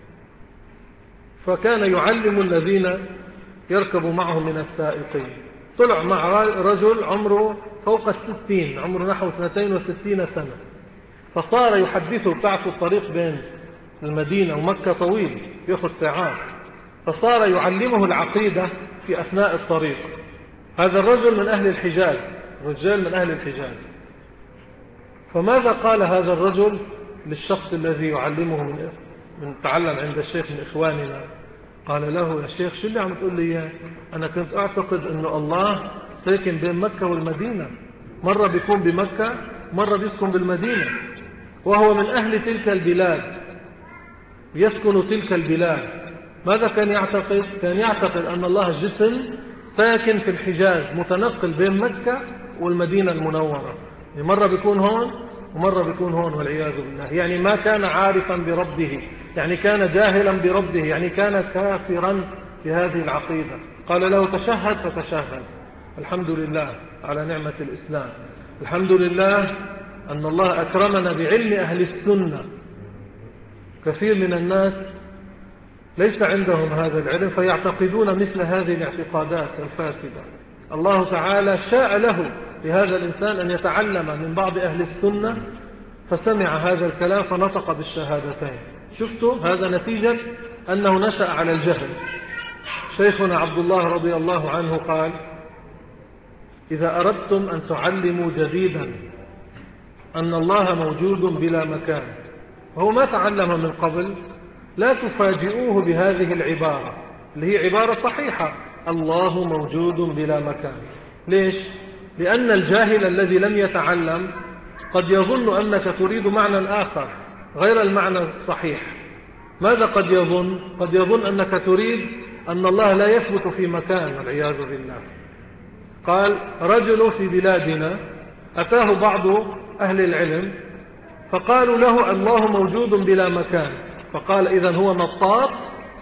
فكان يعلم الذين يركب معه من السائقين. طلع مع رجل عمره فوق الستين، عمره نحو اثنتين وستين سنة، فصار يحدثه. بتعرفوا الطريق بين المدينة ومكة طويل، يأخذ ساعات، فصار يعلمه العقيدة في أثناء الطريق. هذا الرجل من أهل الحجاز، رجال من أهل الحجاز. فماذا قال هذا الرجل للشخص الذي يعلمه من, من تعلم عند الشيخ من إخواننا؟ قال له: يا شيخ، شو اللي عم تقول لي إياه؟ أنا كنت أعتقد أنه الله ساكن بين مكة والمدينة، مرة بيكون بمكة مرة بيسكن بالمدينة، وهو من أهل تلك البلاد، يسكن تلك البلاد. ماذا كان يعتقد؟ كان يعتقد أن الله جسم ساكن في الحجاز، متنقل بين مكة والمدينة المنورة، يعني مرة بيكون هون ومرة بيكون هون، والعياذ بالله. يعني ما كان عارفا بربه، يعني كان جاهلا بربه، يعني كان كافرا بهذه العقيدة. قال له: تشهد، فتشهد. الحمد لله على نعمة الإسلام، الحمد لله أن الله أكرمنا بعلم أهل السنة. كثير من الناس ليس عندهم هذا العلم، فيعتقدون مثل هذه الاعتقادات الفاسدة. الله تعالى شاء له لهذا الإنسان أن يتعلم من بعض أهل السنة، فسمع هذا الكلام فنطق بالشهادتين. شفتوا؟ هذا نتيجة أنه نشأ على الجهل. شيخنا عبد الله رضي الله عنه قال: إذا أردتم أن تعلموا جديدا أن الله موجود بلا مكان، وهو ما تعلم من قبل، لا تفاجئوه بهذه العبارة، اللي هي عبارة صحيحة: الله موجود بلا مكان. ليش؟ لأن الجاهل الذي لم يتعلم قد يظن أنك تريد معنى آخر غير المعنى الصحيح. ماذا قد يظن؟ قد يظن أنك تريد أن الله لا يثبت في مكان، والعياذ بالله. قال: رجل في بلادنا أتاه بعض أهل العلم فقالوا له: الله موجود بلا مكان. فقال: إذن هو نطاط،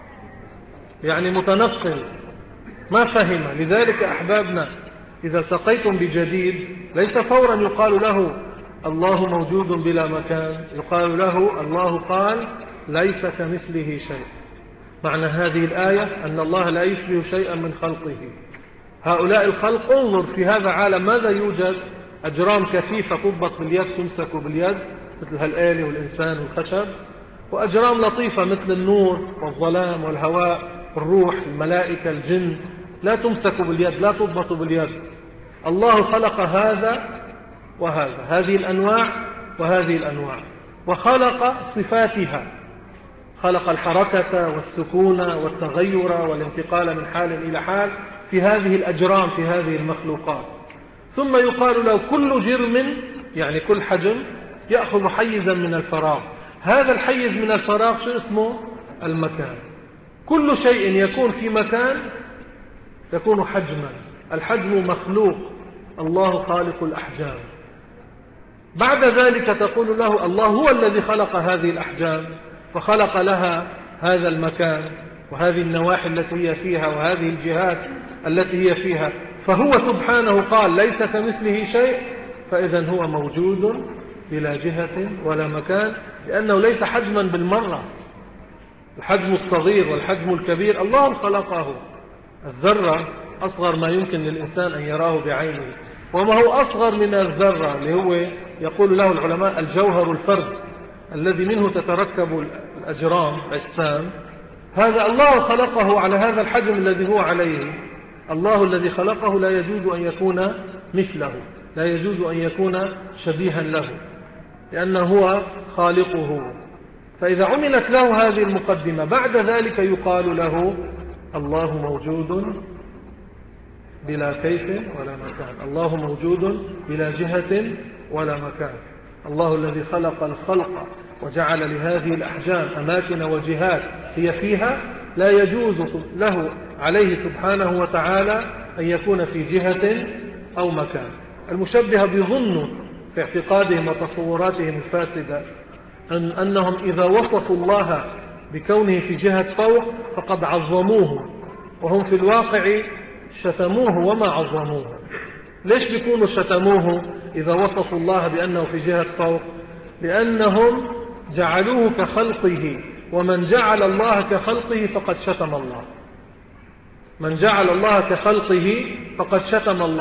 يعني متنقل. ما فهم. لذلك أحبابنا، إذا التقيتم بجديد ليس فورا يقال له الله موجود بلا مكان، يقال له الله قال ليس كمثله شيء. معنى هذه الآية أن الله لا يشبه شيئا من خلقه. هؤلاء الخلق، انظر في هذا العالم ماذا يوجد؟ أجرام كثيفة تضبط باليد، تمسك باليد، مثل هالآلة والإنسان والخشب، وأجرام لطيفة مثل النور والظلام والهواء، الروح، الملائكة، الجن، لا تمسك باليد، لا تضبط باليد. الله خلق هذا وهذا، هذه الأنواع وهذه الأنواع، وخلق صفاتها، خلق الحركة والسكون والتغير والانتقال من حال إلى حال في هذه الأجرام، في هذه المخلوقات. ثم يقال له كل جرم، يعني كل حجم، يأخذ حيزا من الفراغ. هذا الحيز من الفراغ شو اسمه؟ المكان. كل شيء يكون في مكان يكون حجما. الحجم مخلوق، الله خالق الأحجام. بعد ذلك تقول له الله هو الذي خلق هذه الأحجام، وخلق لها هذا المكان وهذه النواحي التي هي فيها وهذه الجهات التي هي فيها، فهو سبحانه قال ليس كمثله شيء، فإذا هو موجود بلا جهة ولا مكان، لأنه ليس حجما بالمرة. الحجم الصغير والحجم الكبير الله خلقه. الذرة أصغر ما يمكن للإنسان أن يراه بعينه، وما هو أصغر من الذرة اللي هو يقول له العلماء الجوهر الفرد الذي منه تتركب الأجرام الأجسام، هذا الله خلقه على هذا الحجم الذي هو عليه. الله الذي خلقه لا يجوز أن يكون مثله، لا يجوز أن يكون شبيها له، لأنه هو خالقه. فإذا عملت له هذه المقدمة بعد ذلك يقال له الله موجود بلا كيف ولا مكان، الله موجود بلا جهة ولا مكان. الله الذي خلق الخلق وجعل لهذه الأحجام أماكن وجهات هي فيها، لا يجوز له عليه سبحانه وتعالى أن يكون في جهة أو مكان. المشبهة بيظنوا في اعتقادهم وتصوراتهم الفاسدة أن أنهم إذا وصفوا الله بكونه في جهة فوق فقد عظموه، وهم في الواقع شتموه وما عظموه. ليش بيكونوا شتموه إذا وصفوا الله بأنه في جهة فوق؟ لأنهم جعلوه كخلقه، ومن جعل الله كخلقه فقد شتم الله. من جعل الله كخلقه فقد شتم الله.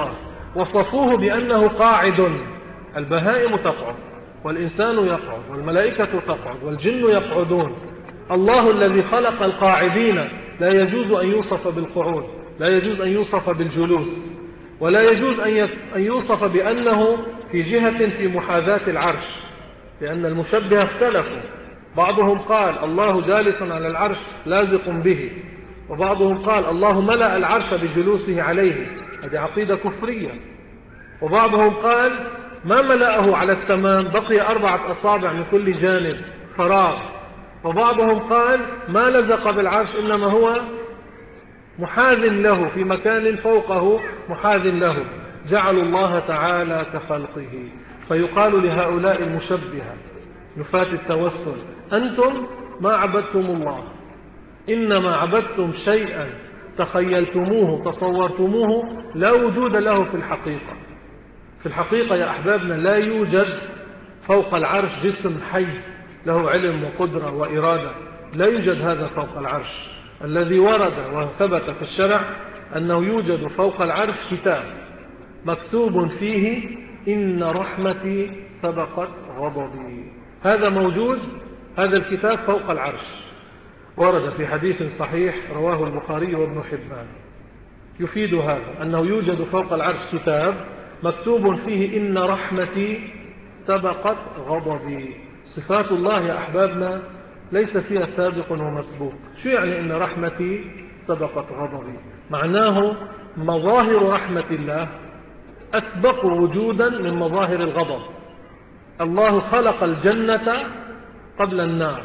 وصفوه بأنه قاعد. البهائم تقعد، والإنسان يقعد، والملائكة تقعد، والجن يقعدون. الله الذي خلق القاعدين لا يجوز أن يوصف بالقعود، لا يجوز أن يوصف بالجلوس، ولا يجوز أن يوصف بأنه في جهة في محاذاة العرش، لأن المشبهة اختلفوا. بعضهم قال الله جالس على العرش لازق به، وبعضهم قال الله ملأ العرش بجلوسه عليه، هذه عقيدة كفرية. وبعضهم قال ما ملأه على التمام، بقي أربعة أصابع من كل جانب فراغ. وبعضهم قال ما لزق بالعرش، إنما هو محاذ له في مكان فوقه محاذ له. جعلوا الله تعالى كخلقه. فيقال لهؤلاء المشبهة نفاة التوسل أنتم ما عبدتم الله، إنما عبدتم شيئا تخيلتموه تصورتموه لا وجود له في الحقيقة. في الحقيقة يا أحبابنا لا يوجد فوق العرش جسم حي له علم وقدرة وإرادة، لا يوجد هذا فوق العرش. الذي ورد وثبت في الشرع أنه يوجد فوق العرش كتاب مكتوب فيه إن رحمتي سبقت غضبي. هذا موجود، هذا الكتاب فوق العرش، ورد في حديث صحيح رواه البخاري وابن حبان، يفيد هذا أنه يوجد فوق العرش كتاب مكتوب فيه إن رحمتي سبقت غضبي. صفات الله يا أحبابنا ليس فيها سابق ومسبوق. شو يعني إن رحمتي سبقت غضبي؟ معناه مظاهر رحمة الله أسبق وجودا من مظاهر الغضب. الله خلق الجنة قبل النار،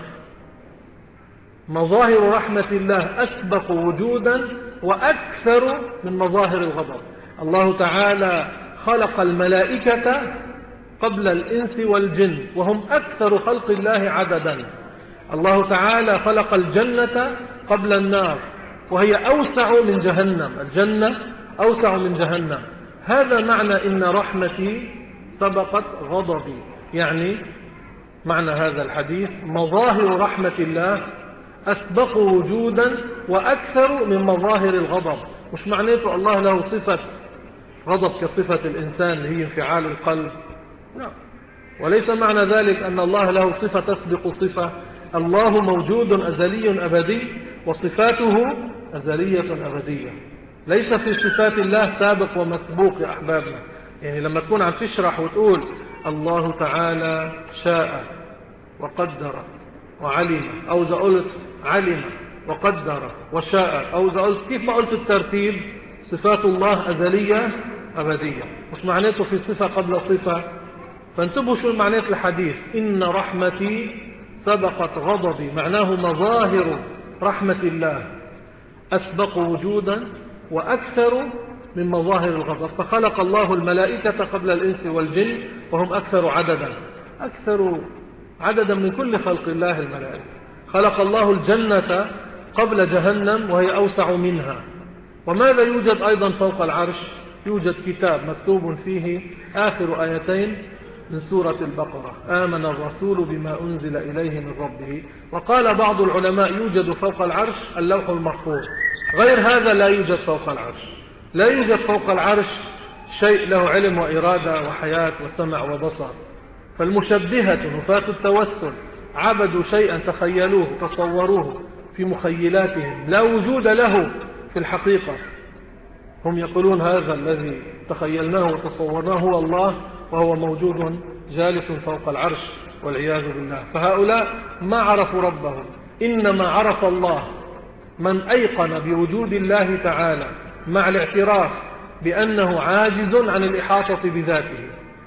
مظاهر رحمة الله أسبق وجودا وأكثر من مظاهر الغضب. الله تعالى خلق الملائكة قبل الإنس والجن وهم أكثر خلق الله عددا. الله تعالى خلق الجنة قبل النار وهي أوسع من جهنم، الجنة أوسع من جهنم. هذا معنى إن رحمتي سبقت غضبي، يعني معنى هذا الحديث مظاهر رحمة الله أسبق وجودا وأكثر من مظاهر الغضب. مش معناته الله له صفة غضب كصفة الإنسان اللي هي انفعال القلب، لا. وليس معنى ذلك أن الله له صفة تسبق صفة. الله موجود أزلي أبدي وصفاته أزلية أبدية. ليس في صفات الله سابق ومسبوق يا أحبابنا. يعني لما تكون عم تشرح وتقول الله تعالى شاء وقدر وعلم، أو إذا قلت علم وقدر وشاء، أو إذا قلت كيف ما قلت الترتيب، صفات الله أزلية أبدية، مش معناته في صفة قبل صفة. فانتبهوا شو معنات الحديث إن رحمتي سبقت غضبي، معناه مظاهر رحمة الله أسبق وجودا وأكثر من مظاهر الغضب. فخلق الله الملائكة قبل الإنس والجن وهم أكثر عددا، أكثر عددا من كل خلق الله الملائكة. خلق الله الجنة قبل جهنم وهي أوسع منها. وماذا يوجد أيضا فوق العرش؟ يوجد كتاب مكتوب فيه آخر آيتين من سورة البقرة آمن الرسول بما أنزل إليه من ربه. وقال بعض العلماء يوجد فوق العرش اللوح المحفوظ، غير هذا لا يوجد فوق العرش. لا يوجد فوق العرش شيء له علم وإرادة وحياة وسمع وبصر. فالمشبهة نفاة التوسل عبدوا شيئا تخيلوه تصوروه في مخيلاتهم لا وجود له في الحقيقة. هم يقولون هذا الذي تخيلناه وتصورناه هو الله، وهو موجود جالس فوق العرش والعياذ بالله. فهؤلاء ما عرفوا ربهم، إنما عرف الله من أيقن بوجود الله تعالى مع الاعتراف بأنه عاجز عن الإحاطة بذاته،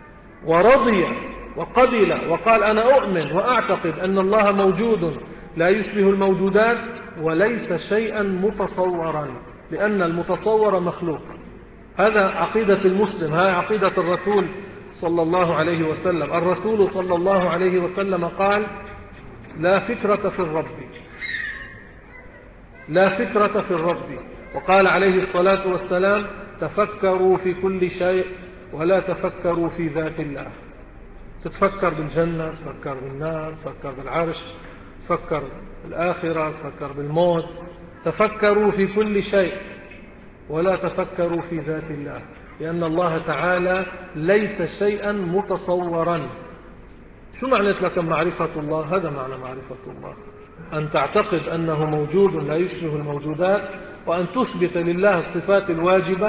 ورضي وقبل وقال أنا أؤمن وأعتقد أن الله موجود لا يشبه الموجودات وليس شيئا متصورا، لأن المتصور مخلوق. هذا عقيدة المسلم، هذا عقيدة الرسول صلى الله عليه وسلم. الرسول صلى الله عليه وسلم قال لا فكرة في الرب، لا فكرة في الرب. وقال عليه الصلاة والسلام تفكروا في كل شيء ولا تفكروا في ذات الله. تتفكر بالجنة، تفكر بالنار، تفكر بالعرش، تفكر بالآخرة، تفكر بالموت. تفكروا في كل شيء ولا تفكروا في ذات الله. لأن الله تعالى ليس شيئا متصورا. شو معنى لك معرفة الله؟ هذا معنى معرفة الله، أن تعتقد أنه موجود لا يشبه الموجودات، وأن تثبت لله الصفات الواجبة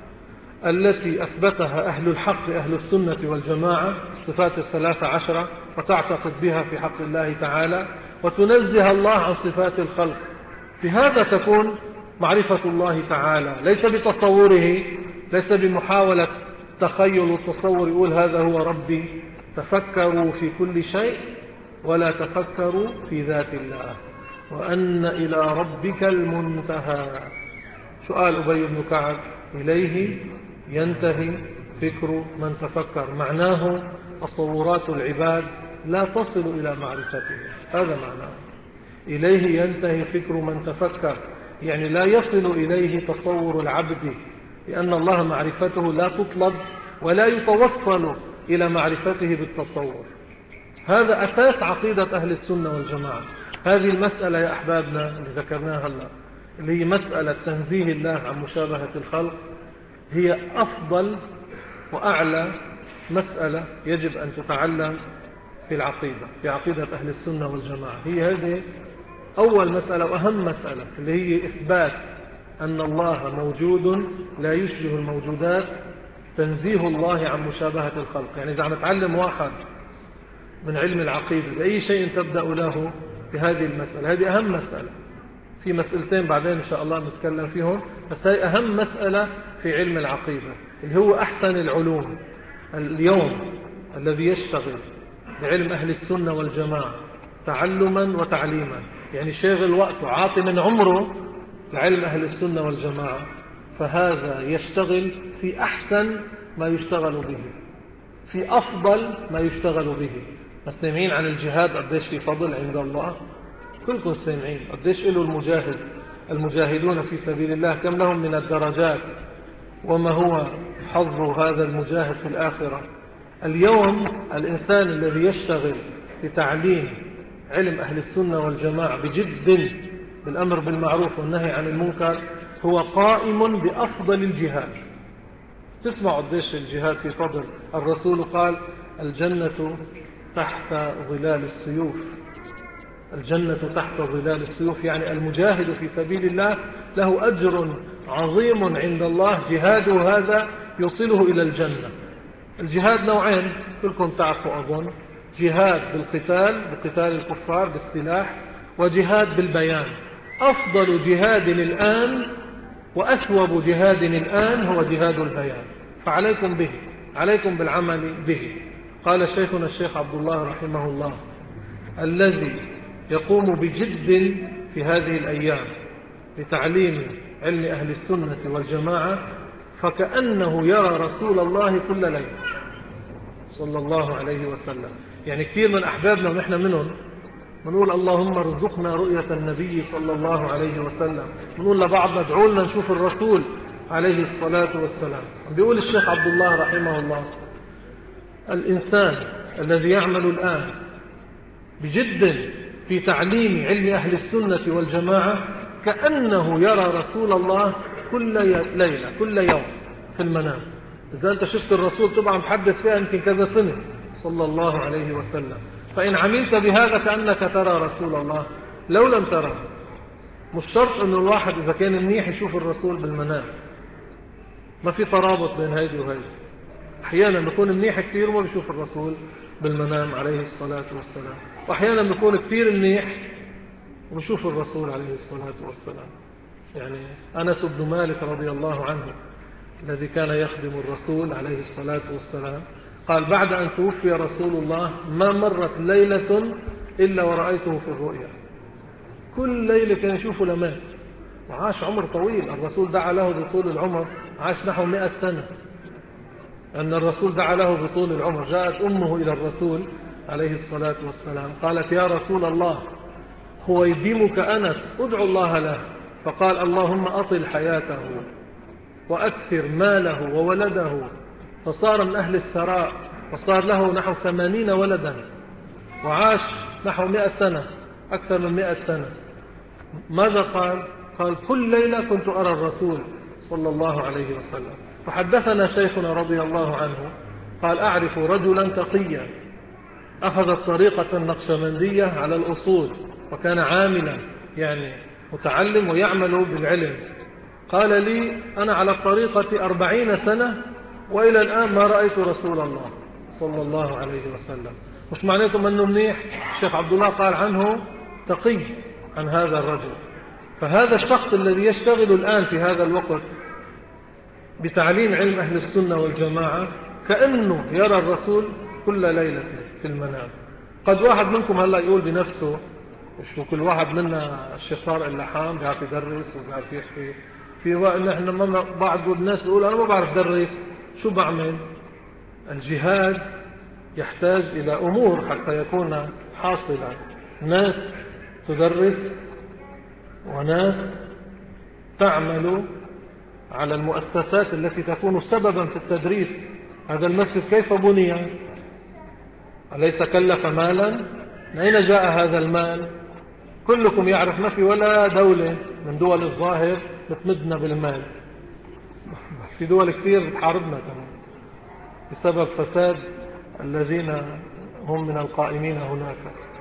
التي أثبتها أهل الحق أهل السنة والجماعة، الصفات الثلاثة عشرة، وتعتقد بها في حق الله تعالى، وتنزه الله عن صفات الخلق. بهذا تكون معرفة الله تعالى، ليس بتصوره، ليس بمحاولة تخيل والتصور يقول هذا هو ربي. تفكروا في كل شيء ولا تفكروا في ذات الله، وأن إلى ربك المنتهى. سؤال أبي بن كعب: إليه ينتهي فكر من تفكر، معناه تصورات العباد لا تصل إلى معرفته، هذا معناه. إليه ينتهي فكر من تفكر، يعني لا يصل إليه تصور العبد، لأن الله معرفته لا تطلب ولا يتوصل إلى معرفته بالتصور. هذا أساس عقيدة أهل السنة والجماعة. هذه المسألة يا أحبابنا اللي ذكرناها هلا، اللي هي مسألة تنزيه الله عن مشابهة الخلق، هي أفضل وأعلى مسألة يجب أن تتعلم في العقيدة، في عقيدة أهل السنة والجماعة. هي هذه أول مسألة وأهم مسألة، اللي هي إثبات أن الله موجود لا يشبه الموجودات، تنزيه الله عن مشابهة الخلق. يعني إذا عم نتعلم واحد من علم العقيدة بأي شيء تبدأ له بهذه المسألة، هذه أهم مسألة. في مسألتين بعدين إن شاء الله نتكلم فيهم، بس هي أهم مسألة في علم العقيدة، اللي هو أحسن العلوم اليوم الذي يشتغل بعلم أهل السنة والجماعة تعلما وتعليما، يعني شاغل وقته عاطي من عمره لعلم أهل السنة والجماعة، فهذا يشتغل في أحسن ما يشتغل به، في أفضل ما يشتغل به. السامعين عن الجهاد قديش في فضل عند الله؟ كلكم سامعين قديش له المجاهد، المجاهدون في سبيل الله كم لهم من الدرجات، وما هو حظ هذا المجاهد في الآخرة. اليوم الإنسان الذي يشتغل بتعليم علم أهل السنة والجماعة بجد بالأمر بالمعروف والنهي عن المنكر هو قائم بأفضل الجهاد. تسمعوا قديش الجهاد في فضل. الرسول قال: الجنة تحت ظلال السيوف، الجنة تحت ظلال السيوف، يعني المجاهد في سبيل الله له أجر عظيم عند الله، جهاده هذا يوصله إلى الجنة. الجهاد نوعين كلكم تعرفوا أظن: جهاد بالقتال، بقتال الكفار بالسلاح، وجهاد بالبيان. أفضل جهاد الآن وأثوب جهاد الآن هو جهاد البيان، فعليكم به، عليكم بالعمل به. قال شيخنا الشيخ عبد الله رحمه الله: الذي يقوم بجد في هذه الأيام لتعليم علم أهل السنة والجماعة فكأنه يرى رسول الله كل ليلة صلى الله عليه وسلم. يعني كثير من أحبابنا ونحن منهم بنقول: اللهم ارزقنا رؤية النبي صلى الله عليه وسلم. بنقول لبعضنا: ادعوا لنا نشوف الرسول عليه الصلاة والسلام. بيقول الشيخ عبد الله رحمه الله: الإنسان الذي يعمل الآن بجد في تعليم علم أهل السنة والجماعة كأنه يرى رسول الله كل ليلة كل يوم في المنام. إذا أنت شفت الرسول طبعا محدث فيها يمكن كذا سنة صلى الله عليه وسلم، فإن عملت بهذا كأنك ترى رسول الله لو لم ترى. مش شرط أن الواحد إذا كان منيح يشوف الرسول بالمنام، ما في ترابط بين هيدي وهيدي. أحيانا بيكون منيح كثير وما بيشوف الرسول بالمنام عليه الصلاة والسلام، وأحيانا بيكون كثير منيح وبيشوف الرسول عليه الصلاة والسلام. يعني أنس بن مالك رضي الله عنه الذي كان يخدم الرسول عليه الصلاة والسلام قال: بعد أن توفي رسول الله ما مرت ليلة إلا ورأيته في الرؤيا. كل ليلة كان يشوفه لمات، وعاش عمر طويل. الرسول دعا له بطول العمر، عاش نحو مئة سنة. أن الرسول دعا له بطول العمر. جاءت أمه إلى الرسول عليه الصلاة والسلام قالت: يا رسول الله، هو يديمك أنس، ادعو الله له. فقال: اللهم أطل حياته وأكثر ماله وولده، فصار من أهل الثراء، وصار له نحو ثمانين ولدا، وعاش نحو مئة سنة، أكثر من مئة سنة. ماذا قال؟ قال: كل ليلة كنت أرى الرسول صلى الله عليه وسلم. فحدثنا شيخنا رضي الله عنه قال أعرف رجلا تقيا أخذ الطريقة النقشبندية على الأصول وكان عاملا يعني متعلم ويعمل بالعلم. قال لي أنا على الطريقة أربعين سنة وإلى الآن ما رأيت رسول الله صلى الله عليه وسلم. مش معناته أنه منيح. الشيخ عبد الله قال عنه تقي عن هذا الرجل. فهذا الشخص الذي يشتغل الآن في هذا الوقت بتعليم علم أهل السنة والجماعة كأنه يرى الرسول كل ليلة في المنام. قد واحد منكم هلأ يقول بنفسه شو كل واحد منا الشيخ طارق اللحام بيعرف يدرس وبيعرف يحكي في وقت نحن بعض الناس بيقول أنا ما بعرف درس شو بعمل. الجهاد يحتاج إلى أمور حتى يكون حاصلا. ناس تدرس وناس تعمل على المؤسسات التي تكون سببا في التدريس. هذا المسجد كيف بني؟ أليس كلف مالا؟ من أين جاء هذا المال؟ كلكم يعرف ما في ولا دولة من دول الظاهر بتمدنا بالمال. في دول كثير بتحاربنا كمان بسبب فساد الذين هم من القائمين هناك.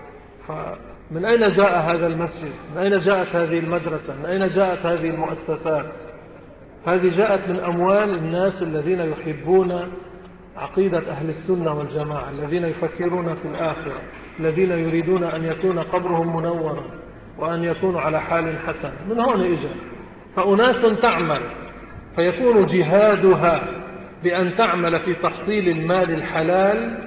فمن أين جاء هذا المسجد؟ من أين جاءت هذه المدرسة؟ من أين جاءت هذه المؤسسات؟ هذه جاءت من أموال الناس الذين يحبون عقيدة أهل السنة والجماعة، الذين يفكرون في الآخرة، الذين يريدون أن يكون قبرهم منورا وأن يكونوا على حال حسن. من هون إجا. فأناس تعمل فيكون جهادها بأن تعمل في تحصيل المال الحلال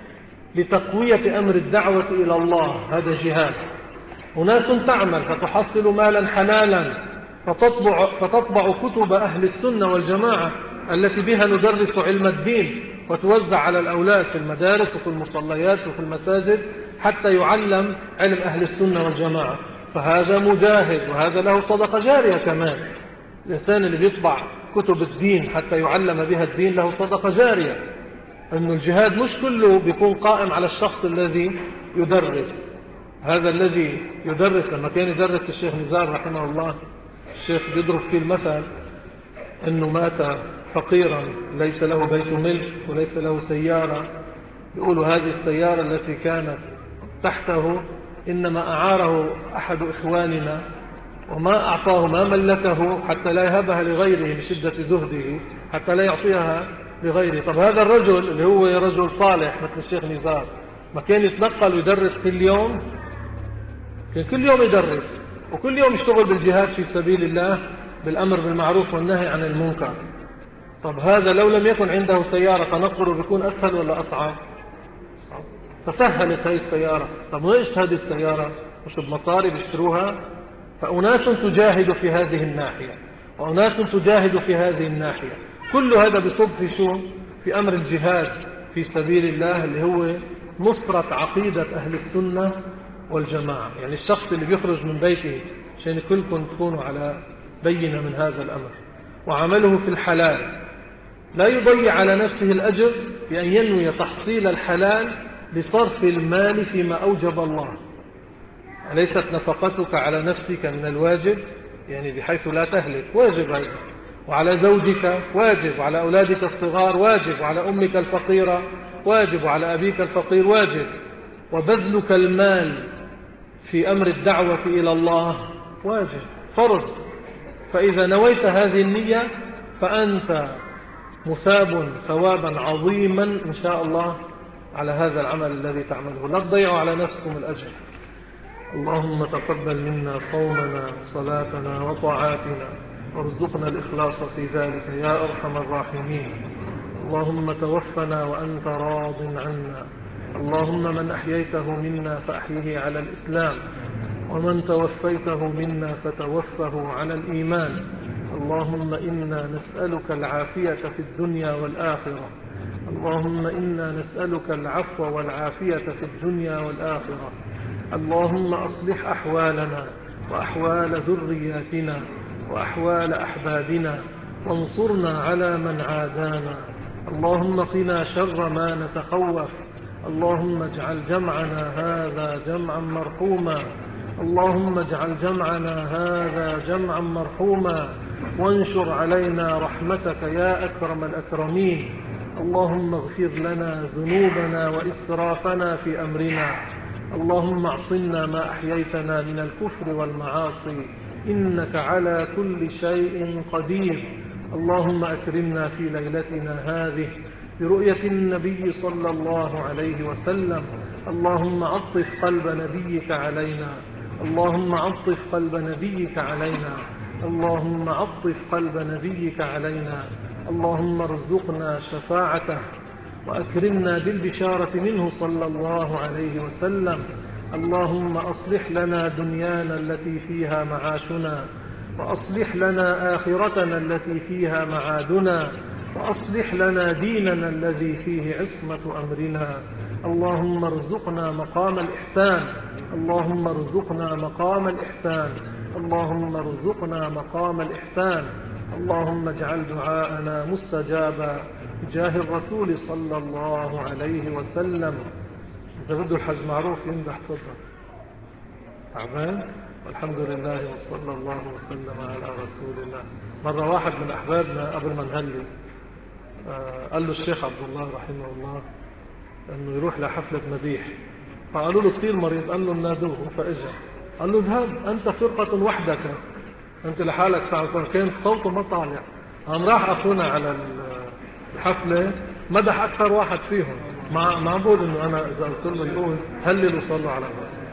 لتقوية أمر الدعوة إلى الله. هذا جهاد. أناس تعمل فتحصل مالا حلالا فتطبع, فتطبع كتب أهل السنة والجماعة التي بها ندرس علم الدين وتوزع على الأولاد في المدارس وفي المصليات وفي المساجد حتى يعلم علم أهل السنة والجماعة. فهذا مجاهد وهذا له صدقة جارية كمان. الإنسان اللي بيطبع كتب الدين حتى يعلم بها الدين له صدقة جارية. أن الجهاد مش كله بيكون قائم على الشخص الذي يدرس. هذا الذي يدرس لما كان يدرس الشيخ نزار رحمه الله الشيخ بيضرب فيه المثل أنه مات فقيرا ليس له بيت ملك وليس له سيارة. يقولوا هذه السيارة التي كانت تحته إنما أعاره أحد إخواننا وما أعطاه ما ملكه حتى لا يهبها لغيره بشدة زهده حتى لا يعطيها لغيره. طب هذا الرجل اللي هو رجل صالح مثل الشيخ نزار ما كان يتنقل ويدرس كل يوم؟ كان كل يوم يدرس وكل يوم يشتغل بالجهاد في سبيل الله بالأمر بالمعروف والنهي عن المنكر. طب هذا لو لم يكن عنده سيارة تنقله بيكون أسهل ولا أصعب؟ فسهلت هذه السيارة. طب وإيش هذه السيارة؟ مش بمصاري بيشتروها؟ فأناس تجاهد في هذه الناحية وأناس تجاهد في هذه الناحية. كل هذا بصب في شو؟ في أمر الجهاد في سبيل الله اللي هو نصرة عقيدة أهل السنة والجماعة. يعني الشخص اللي بيخرج من بيته عشان كلكم تكونوا على بينة من هذا الأمر وعمله في الحلال لا يضيع على نفسه الأجر بأن ينوي تحصيل الحلال لصرف المال فيما أوجب الله. أليست نفقتك على نفسك من الواجب؟ يعني بحيث لا تهلك واجب هذا. وعلى زوجك واجب وعلى أولادك الصغار واجب وعلى أمك الفقيرة واجب وعلى أبيك الفقير واجب. وبذلك المال في أمر الدعوة إلى الله واجب فرض. فإذا نويت هذه النية فأنت مثاب ثوابا عظيما إن شاء الله على هذا العمل الذي تعمله. لا تضيعوا على نفسكم الأجر. اللهم تقبل منا صومنا وصلاتنا وطاعاتنا وارزقنا الإخلاص في ذلك يا أرحم الراحمين. اللهم توفنا وأنت راض عنا. اللهم من أحييته منا فأحيه على الإسلام ومن توفيته منا فتوفه على الإيمان. اللهم إنا نسألك العافية في الدنيا والآخرة. اللهم إنا نسألك العفو والعافية في الدنيا والآخرة. اللهم أصلح أحوالنا وأحوال ذرياتنا وأحوال أحبابنا وانصرنا على من عادانا. اللهم قنا شر ما نتخوف. اللهم اجعل جمعنا هذا جمعا مرحوما اللهم اجعل جمعنا هذا جمعا مرحوما وانشر علينا رحمتك يا أكرم الأكرمين. اللهم اغفر لنا ذنوبنا وإسرافنا في أمرنا. اللهم اعصمنا ما أحييتنا من الكفر والمعاصي إنك على كل شيء قدير. اللهم أكرمنا في ليلتنا هذه برؤية النبي صلى الله عليه وسلم. اللهم عطف قلب نبيك علينا. اللهم عطف قلب نبيك علينا. اللهم عطف قلب نبيك علينا. اللهم ارزقنا شفاعته وأكرمنا بالبشارة منه صلى الله عليه وسلم. اللهم أصلح لنا دنيانا التي فيها معاشنا، وأصلح لنا آخرتنا التي فيها معادنا، وأصلح لنا ديننا الذي فيه عصمة أمرنا. اللهم ارزقنا مقام الإحسان. اللهم ارزقنا مقام الإحسان. اللهم ارزقنا مقام الإحسان. اللهم اجعل دعاءنا مستجابا بجاه الرسول صلى الله عليه وسلم. إذا بده الحج معروف يمدح تفضل. تعبان والحمد لله وصلى الله وسلم على رسول الله. مرة واحد من أحبابنا قبل ما نهلي آه قال له الشيخ عبد الله رحمه الله أنه يروح لحفلة مديح، فقالوا له كثير مريض، قال له نادوه فإجا، قال له اذهب أنت فرقة وحدك، أنت لحالك تعرف. كانت صوته ما طالع. قام راح أخونا على الحفلة مدح أكثر واحد فيهم. ما ما بقول إنه أنا إذا قلت له يقول هللوا صلوا على الرسول.